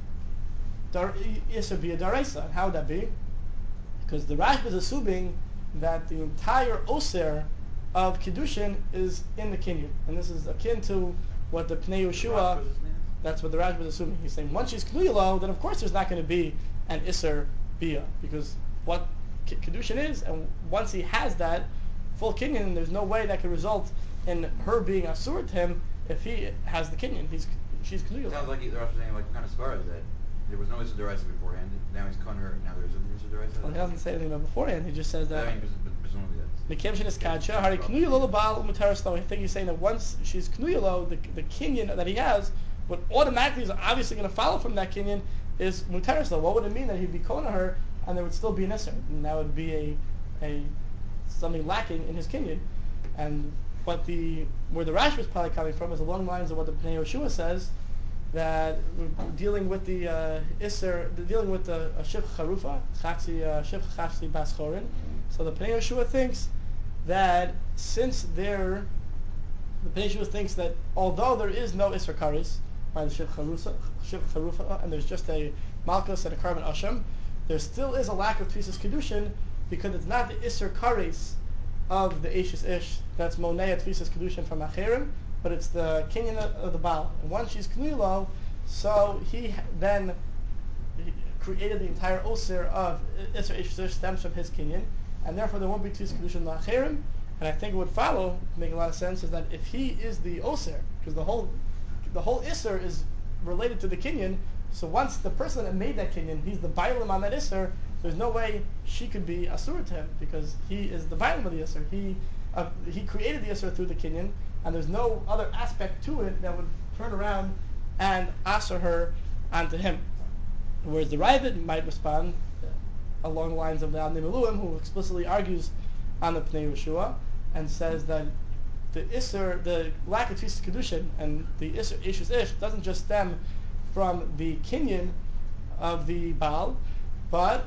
dar, Isser via Daraisa. And how would that be? Because the Rashba is assuming that the entire Oser of Kiddushin is in the Kinyan. And this is akin to what the Pnei Yeshua, that's what the Rashba is assuming. He's saying once she's Knuyalo, then of course there's not going to be an Isser Bia, because what Kiddushin is, and once he has that, full kinyan, there's no way that could result in her being asur to him if he has the kinyan. He's she's knuyal. Sounds like they're also saying like what kind of svara is that? There was no Issa Deraisa beforehand. Now he's conner. Now there's an Issa Deraisa. Well, he doesn't say anything about beforehand. He just says that. I mean, presumably that's. Mekem shenis kadsha hari knuyalo lebal umutaras. I think he's saying that once she's knuyalo, the the kinyan that he has, what automatically is obviously going to follow from that kinyan is mutaras. What would it mean that he'd be conner her and there would still be an Isser? And that would be a a something lacking in his kinyan. And what the where the Rashba is probably coming from is along the lines of what the Pnei Yoshua says, that we're dealing with the uh, Isser, dealing with the uh, Shif Charufa, Chatzi uh, Shif Chatzi Bas Chorin. So the Pnei Yoshua thinks that since there, the Pnei Yoshua thinks that although there is no Isser Karis by the Shif Charufa, Shif Charufa, and there's just a Malkus and a Karban Asham, there still is a lack of Tvisas Kedushin because it's not the Isser Karis of the Eishes Ish that's Monei Tvisas Kedushin from Acherim, but it's the Kinyan of the Baal. And once she's Knuylo, so he then created the entire Osir of Isser Eishes Ish stems from his Kinyan, and therefore there won't be Tvisas Kedushin in Acherim. And I think it would follow, make a lot of sense, is that if he is the Osir, because the whole the whole Isser is related to the Kinyan, so once the person that made that Kinyan, he's the Bailam on that Isser, there's no way she could be Asur to him, because he is the Bailam of the Isser. He uh, he created the Isser through the Kinyan, and there's no other aspect to it that would turn around and Asur her onto him. Whereas the Ravid might respond uh, along the lines of the Avnei Miluim, who explicitly argues on the Pnei Yeshua, and says that the Isser, the lack of Tvisas Kedushin, and the Isser Eishes Ish doesn't just stem from the Kinyan of the Baal, but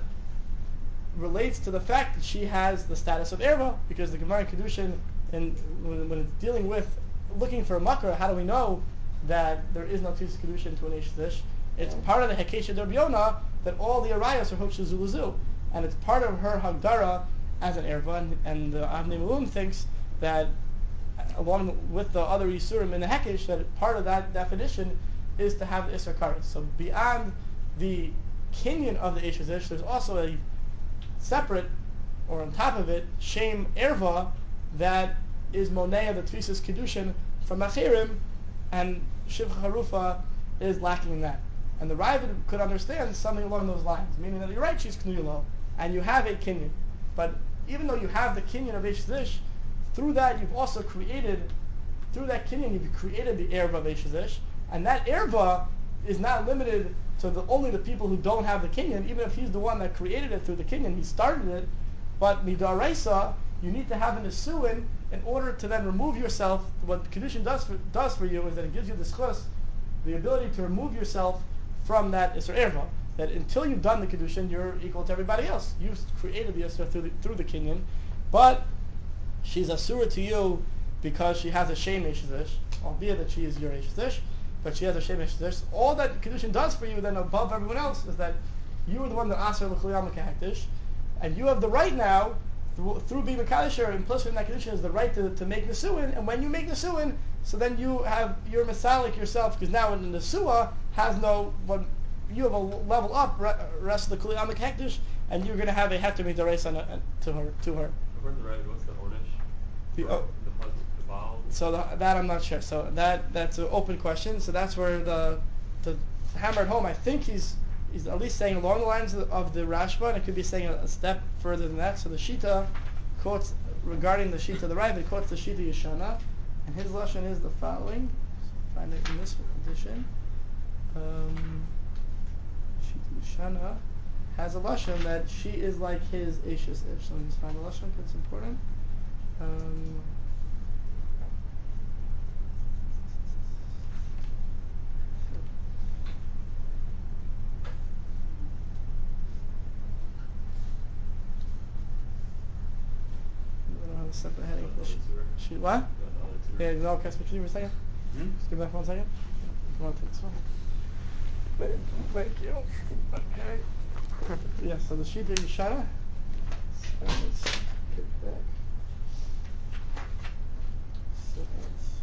relates to the fact that she has the status of Erva, because the Gemara in Kedushin, in, when, when it's dealing with looking for a makar, how do we know that there is no Tvisas Kedushin to an Eishes Ish? It's part of the Hekesha Derbiona that all the Arayas are Hoksha Zuluzu, and it's part of her Hagdara as an Erva, and, and the Avnei Miluim thinks that along with the other Yisurim in the Hekesh, that part of that definition is to have the Isser Karis. So beyond the Kinyan of the Eishes Ish, there's also a separate, or on top of it, Shem Erva, that is Monea, the Tvisas Kedushin from Achirim, and Shiv Harufa is lacking in that. And the Ravid could understand something along those lines, meaning that you're right, she's Knuyalo, and you have a Kinyan. But even though you have the Kinyan of Eishes Ish, through that you've also created, through that Kinyan you've created the Erva of Eishes Ish, and that Erva is not limited to the, only the people who don't have the Kinyan, even if he's the one that created it through the Kinyan, he started it, but Midaraisa, you need to have an Isuin in order to then remove yourself. What Kedushin does for, does for you is that it gives you the schus, the ability to remove yourself from that Isser Erva, that until you've done the Kedushin, you're equal to everybody else. You've created the Isser through the, through the Kinyan, but she's Asura to you because she has a Shem Eishes Ish, albeit that she is your Eishes Ish, but she has a Shem Eishes Ish. All that Kedushin does for you then above everyone else is that you are the one that Asur L'Chuliyam L'Kehektish, and you have the right now, through, through being a Kadisher, implicit in that Kedushin is the right to, to make Nesuin, and when you make Nesuin, so then you have, you're Masalik yourself, because now in the Nesua has no, when you have a level up, rest of the Kuliyam L'Kehektish, and you're going to have a Heter Midareis on to her. To her. According to the Rebbe, what's the Ornish? The, oh, the husband, the Baal? So the, that I'm not sure. So that that's an open question. So that's where the to hammer it home, I think he's he's at least saying along the lines of, of the Rashba, and it could be saying a, a step further than that. So the Shita quotes regarding the Shita of the Rav, it quotes the Shita Yeshana, and his lashon is the following. So find it in this edition. Um, Shita Yeshana has a lashon that she is like his Ashes Ish. So let me just find the lashon because it's important. Um, I don't have a separate heading. She, she what? Yeah, no, can I speak to you for a second? Hmm? Just give me back one second. Come on, take this one. Thank, thank you. Okay. Perfect. Yeah, so the Shita Yeshana. So let's get back. So let's-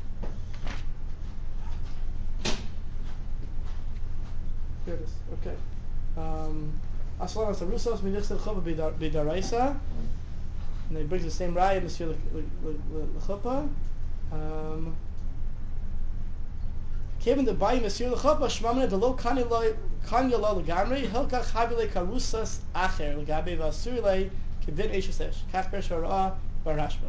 Here it is. Okay. Um, Aslan Sarusos Midichsel Chova Bidaraisa. And he brings the same raya, Monsieur Lechuppah. Um, Kevin the Bayi Monsieur Lechuppah, Shmamina the Lo Kanya Lo Legamri, Hilka Chabile Karusas Acher, Legabe Vasurile, Kedin Eshesesh, Kachber Shara, Barashba.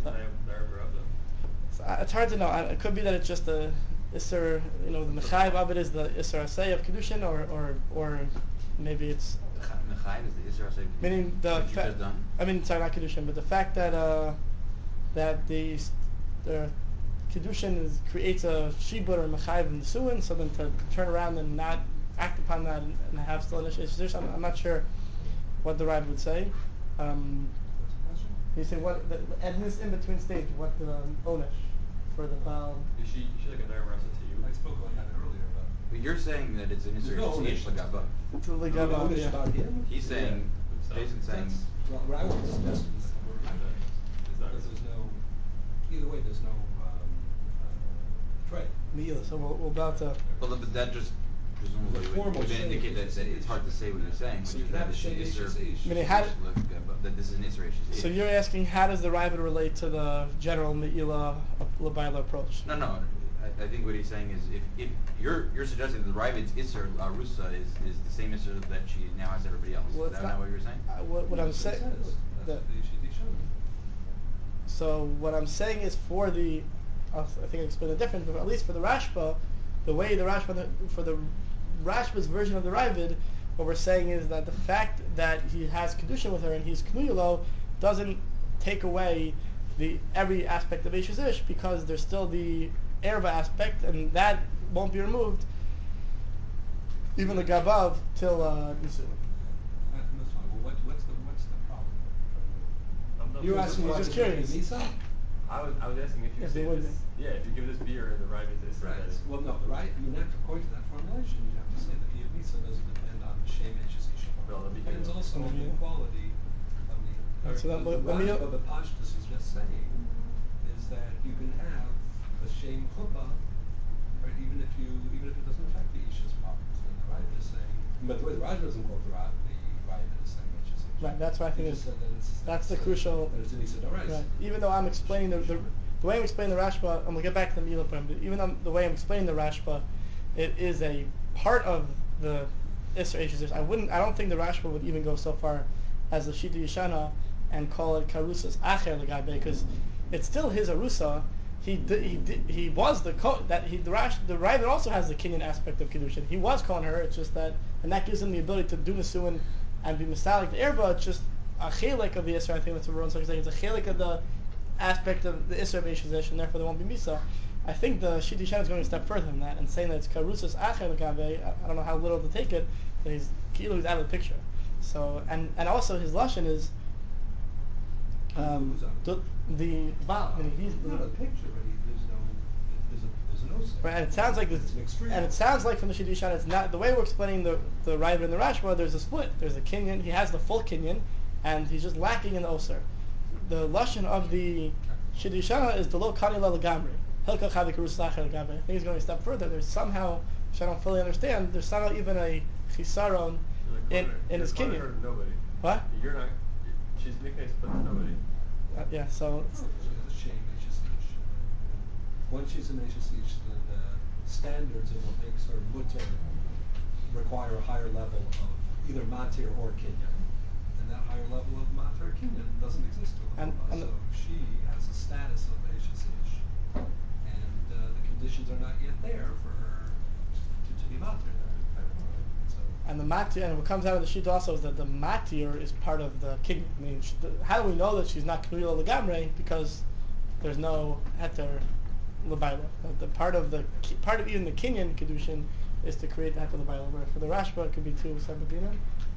It's hard to know. It could be that it's just the Isser, you know, the Mechayiv of it is the Isser Asay of Kedushin, or, or, or maybe it's. Mechayiv is the Isser Asay. Meaning the. What you just done? I mean, sorry, not Kedushin, but the fact that uh, that the the Kedushin is, creates a Shibur or Mechayiv in the Suin, so then to turn around and not act upon that and, and have still an issue. I'm, I'm not sure what the Rab would say. Um, What's the question? you say what the, at this in between stage, what the um, Onish for the Baal. Is she, is she like a Naramarasa to you? I spoke about that earlier, but But you're saying that it's an Isser No, Yish no. Lagaba. To the no, Gabal, no, yeah. about him. He's saying, So, Jason's saying, That's well, what I would suggest is that the word Is that- is that- because there's no either way there's no um, uh, trade. Meila. So we're, we're about to. well, but that just presumably The would, formal would shame indicate that, is- that it's hard to say what you're saying, So which you is can that have it's an shame Isser Yish Yish. I mean, how- Lagaba, that this is an Isser Yish So you're asking how does the Rabbit relate to the general Meila Labaila approach? No, no. I, I think what he's saying is if, if you're you're suggesting that the Ravid's Isser Arusa is, is the same Isser that she now has everybody else. Well, is it's that not- not what you were saying? Uh, what, what Yeah, I'm that's what it saying. says. That's the- what the Shiti Shana. So what I'm saying is for the, uh, I think I explained it different, but at least for the Rashba, the way the Rashba, for the Rashba's version of the Ravid, what we're saying is that the fact that he has Kedushin with her and he's Knuyalo doesn't take away the every aspect of Eishes Ish, because there's still the Erva aspect, and that won't be removed, even the Gabav, till uh, Nisun. Uh, that's fine. Well, what, what's the what's the problem? I'm not You're sure. asking He's why just there's no curious. Misa? I was, I was asking if you Yes, say they would this, yeah, if you give this beer and the Ravid is Right. that it- Well, no, the right. I mean, that, according to that formulation, you'd have to say that Piyat Misa doesn't depend on the Shem Eishes Isha. No, let me It depends hear it. also on the Yeah. quality of the. Right, so that- the let me- Rashba, the Pashtus is just saying is that you can have the Shem Chuppah, right? Even if you, even if it doesn't affect the Isha's powers, then the Ravid is saying. But the way the Ravid doesn't quote the Ra, the Ravid is saying Eishes Isha. Right, that's what I think He is- just said that it's, that's the uh, crucial- That it's an Isa D'Oraisa. Right. Even though I'm explaining the, the the way I'm explaining the Rashba, I'm gonna get back to the Mila point. But even though the way I'm explaining the Rashba, it is a part of the Isser Eishes Ish. I wouldn't. I don't think the Rashba would even go so far as the Shita Yeshana and call it Karusas Acher Legabe, because it's still his Arusa. He di, he di, he was the co- that he the Rash the Ravid also has the Kenyan aspect of Kedushin. He was calling her. It's just that, and that gives him the ability to do Nisuin and be Masalik the Erba. It's just a chelik of the Isser. I think that's what Ron saying. It's a chelik of the aspect of the Isser of Eishes Ish, and therefore there won't be Misa. I think the Shita Yeshana is going a step further than that and saying that it's Karusas Acher Legabe. I, I don't know how little to take it, but he's Kilo is out of the picture. So and and also his lashon is um, Who's out of the the Baal. I mean, he's It's not a picture, but he, there's no, there's a, there's an osir. right, and it sounds like it's this, an extreme. and it sounds like from the Shita Yeshana, it's not the way we're explaining the the Ravid and the Rashba. There's a split. There's a Kenyan. He has the full Kenyan, and he's just lacking in the Osir. The lashon of the Shita Yeshana is the lo kani la legamri. Hilka chavi karus lacher legamri. I think he's going a step further. There's somehow, which I don't fully understand, there's somehow even a chisaron You're in calling her- in his you're calling Kenyan. her nobody. What? You're not. She's nicknamed but nobody. Uh, yeah. So Oh, she has a shame, Eishes Ish. Once she's an Eishes Ish, then the standards of what makes her mutter require a higher level of either matir or kinyan, and that higher level of matir or kinyan doesn't exist with the And- chuppah. and the- So she has a status of eishes ish, and uh, the conditions are not yet there for her to, to be matir that, that woman. So And the matir, and what comes out of the sheet also is that the matir is part of the kinyan. I mean, she, the, how do we know that she's not knuyla legamre? Because there's no heter lebayla. The, the part of the ki- part of even the kinyan kedushin is to create the heter lebayla. Where for the rashba it could be two separate dinim.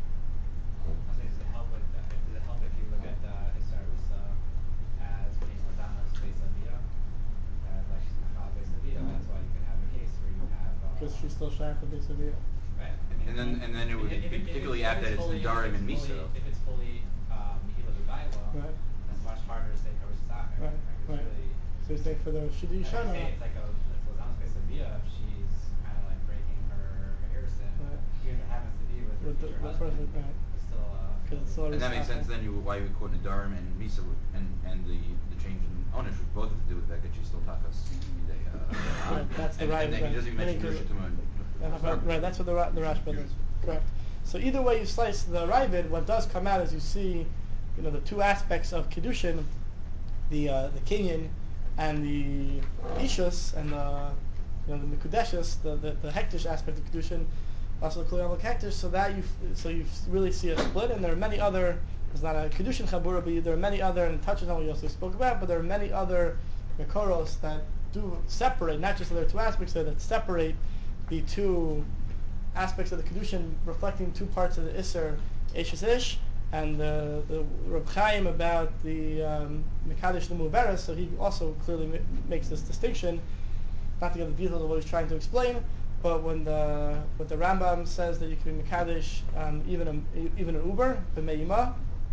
I was saying, does it help with the, does it help if you look at uh, Isarusa as being Ladamas Beisavia? That like she's Machal Beisavia, that's why you could have a case where you have uh, Because she's still shy for Beisavia. right. I mean, And then- and then it would if- if be if particularly if apt that it's fully- Nedarim if and it's fully- Miso. If it's fully um, Mehila B'Baila, Right. then it's much harder to say Karush Zachar. Right, It's right. really So you say for the Shidi I would say Shana, it's like a it's Ladamas Beisavia if she's kind of like breaking her Harrison, Right. even if it happens to be with her with the, future the husband. first, right? It's still uh, Because it's still still And that makes Risaka. sense then you why you would quote Nadarim and Misa would- and and the the change in ownership which both have to do with that she's still Tachas they uh Right, that's the and, right. and then right. he doesn't even mention Meaning Yerusha 'cause- Tumah. Uh, right, that's what the Ra- the Rashba does. Correct. So either way you slice the Ravid, what does come out is you see, you know, the two aspects of kedushin, the uh, the kinyan and the ishus and the you know the mekudeshes, the the, the hektish aspect of kedushin, also the kliyam hektish. So that you so you really see a split, and there are many other. It's not a kedushin chabura, but there are many other, and it touches on what you also spoke about. But there are many other mekoros that do separate, not just there are two aspects there that separate the two aspects of the kedushin, reflecting two parts of the iser eishes ish, and the the Reb Chaim about the um, mekadesh the muveres. So he also clearly ma- makes this distinction, not to get the details of what he's trying to explain. But when the when the Rambam says that you can be mekadesh um, even a, even an uber b'meima,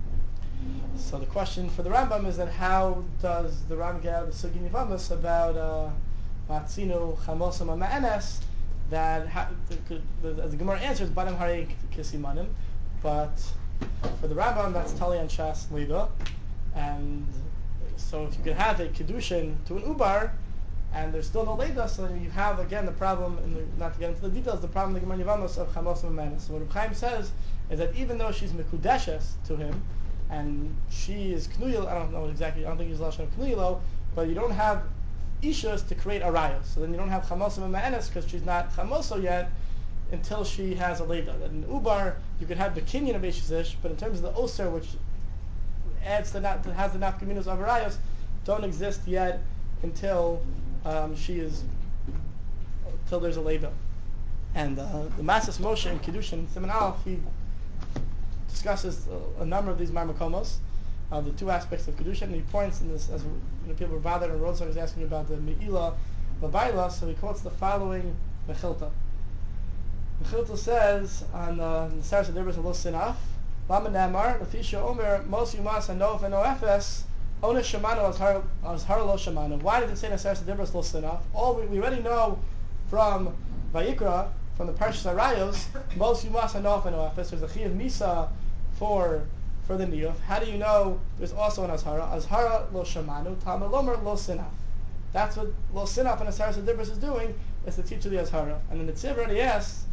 so the question for the Rambam is that how does the Rambam get out of the Sugi Nivamas about uh, matzinu chamosam ma'anes that ha- the, the, as the Gemara answers badam hari kisimanim, but for the Rambam that's tali and shas leda, and so if you could have a kedushin to an ubar and there's still no leda, so then you have again the problem. In the, not to get into the details, the problem in the Gemara Nivamas of chamosam ma'anes. So what Reb Chaim says is that even though she's mekudeshes to him, and she is knuyel, I don't know exactly, I don't think he's lashon knuyelo, but you don't have ishas to create a raya. So then you don't have chamosim and ma'anis because she's not chamoso yet until she has a leda. In ubar, you could have the kinyan of ishish, but in terms of the oser, which adds the not has the nafkaminas of rayas, don't exist yet until um, she is until there's a leda. And uh, the Masas Moshe in Kiddushin Siman Aleph, he discusses a, a number of these marmakomos, uh, the two aspects of kedusha, and he points in this as you know, people were bothered and Rodzak is asking about the meila labaila, so he quotes the following mechilta. Mechilta says on uh, the Saras Adibras Lo Sinaf, Lama Namar Lefisha Omer Mos Yumas Hanof and Noefes Ona Shemano as Har Lo Shemano. Why did it say in the Saras Adibras Lo Sinaf? All we, we already know from Vayikra, from the Parshas Arayos, Mos Yumas Hanof and Noefes. There's a Chi of Misa for for the niyuf. How do you know there's also an azhara? Azhara lo shamanu, Talmud lomer lo sinaf. That's what lo sinaf and Asaras Adibras is doing, is to teach you the azhara. And then the Tziv already asks,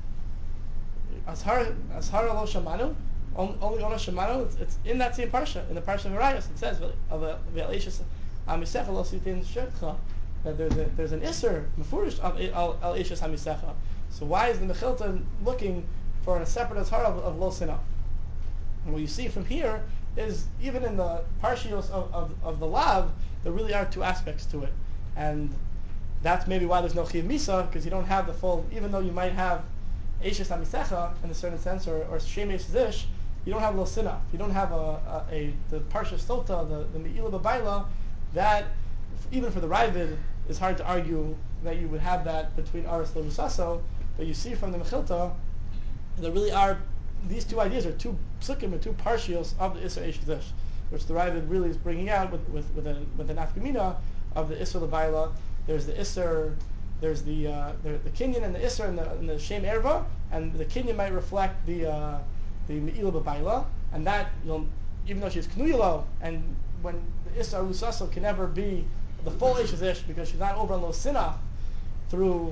azhara azhara lo shamanu, only only ono shamanu. It's, it's in that same parsha, in the parsha of Arayos. It says ve'al amisecha lo sitin shirtcha, that there's a, there's an iser mefurish of al eishes hamisecha. So why is the mechilta looking for a separate azhara of, of lo sinaf? And what you see from here is even in the parshios of, of, of the lav, there really are two aspects to it, and that's maybe why there's no chiyuv misa, because you don't have the full. Even though you might have eishes hamisecha in a certain sense, or or shemesh zish, you don't have lo sinaf. You don't have a, a, a the parsha sota, the the meila b'baila, that even for the Ravid is hard to argue that you would have that between aris levusaso, but you see from the mechilta there really are. These two ideas are two psukim, or two partials of the Isra Eish, which the Ravid really is bringing out with with with an with an afkamina of the Isra Levaila. There's the Isra, there's the uh, the, the Kinyan and the Isra and the, and the Shem Erva, and the Kinyan might reflect the uh, the Me'ila B'Baila, and that you'll even though she's Knuyalo, and when the Isra Lusaso can never be the full Eish because she's not over on Lo Sinaf through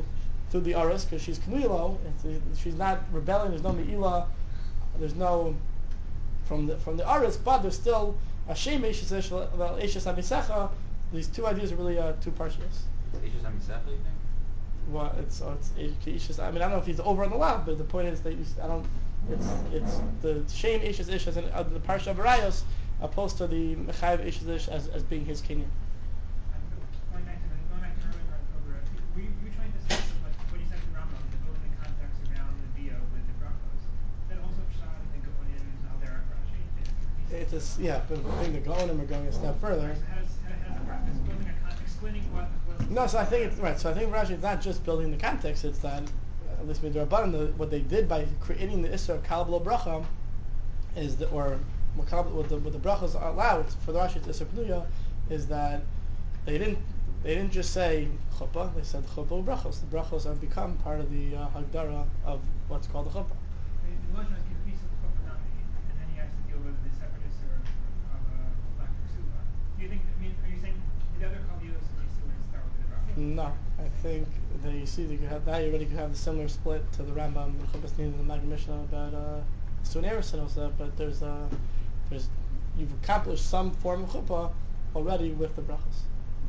through the Aris because she's Knuylo. She's not rebelling. There's no Me'ilah. There's no from the from the Aris, but there's still a Shem Eishes Ish well Eishes Amisecha. These two ideas are really uh, two partials. Eishes Hamisecha, you think? Well, it's uh, it's Eishes. I mean, I don't know if he's over on the left, but the point is that you, I don't. It's it's the Shem Eishes Ish as in uh, the Parsha of Arayos opposed to the Mechayev Eishes Ish as as being his kinyan. Going back to the, going back to earlier part of Cobra, were you, you were trying to say that what, what he said to the Rambam, the building the context around the Bia with the brachos, that also shot in the Gonim al Derech Rashi? It's a, s- yeah, but I think the Gonim are going a step further. So how does, how, how does it work? It's building a con- explaining what was... No, so I think it's right. So I think Rashi is not just building the context. It's that at least Midrabanan, the what they did by creating the Isra of Kal B'lo Bracha is that, or what, Kal, what the what the brachas are allowed for the Rashi to Isra Pnuya is that they didn't they didn't just say chuppah. They said chuppah brachos. The brachos have become part of the uh, hagdara of what's called the chuppah. The, the Lashon is a piece of the Chopper Nami, and then he has to deal with the separate Isser of uh, Lactic Suva. Do you think, I mean, are you saying the other Kalios of Yisua start with the brachos? No, I think that you see that you have that you already have the similar split to the Rambam and Chuppahs Nin and the Maggid Mishnah about uh, Sun Erison also, but there's uh, there's you've accomplished some form of chuppah already with the brachos.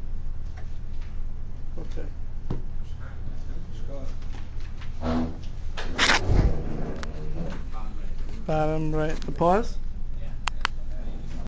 Okay. Shkar. Bottom right. The pause.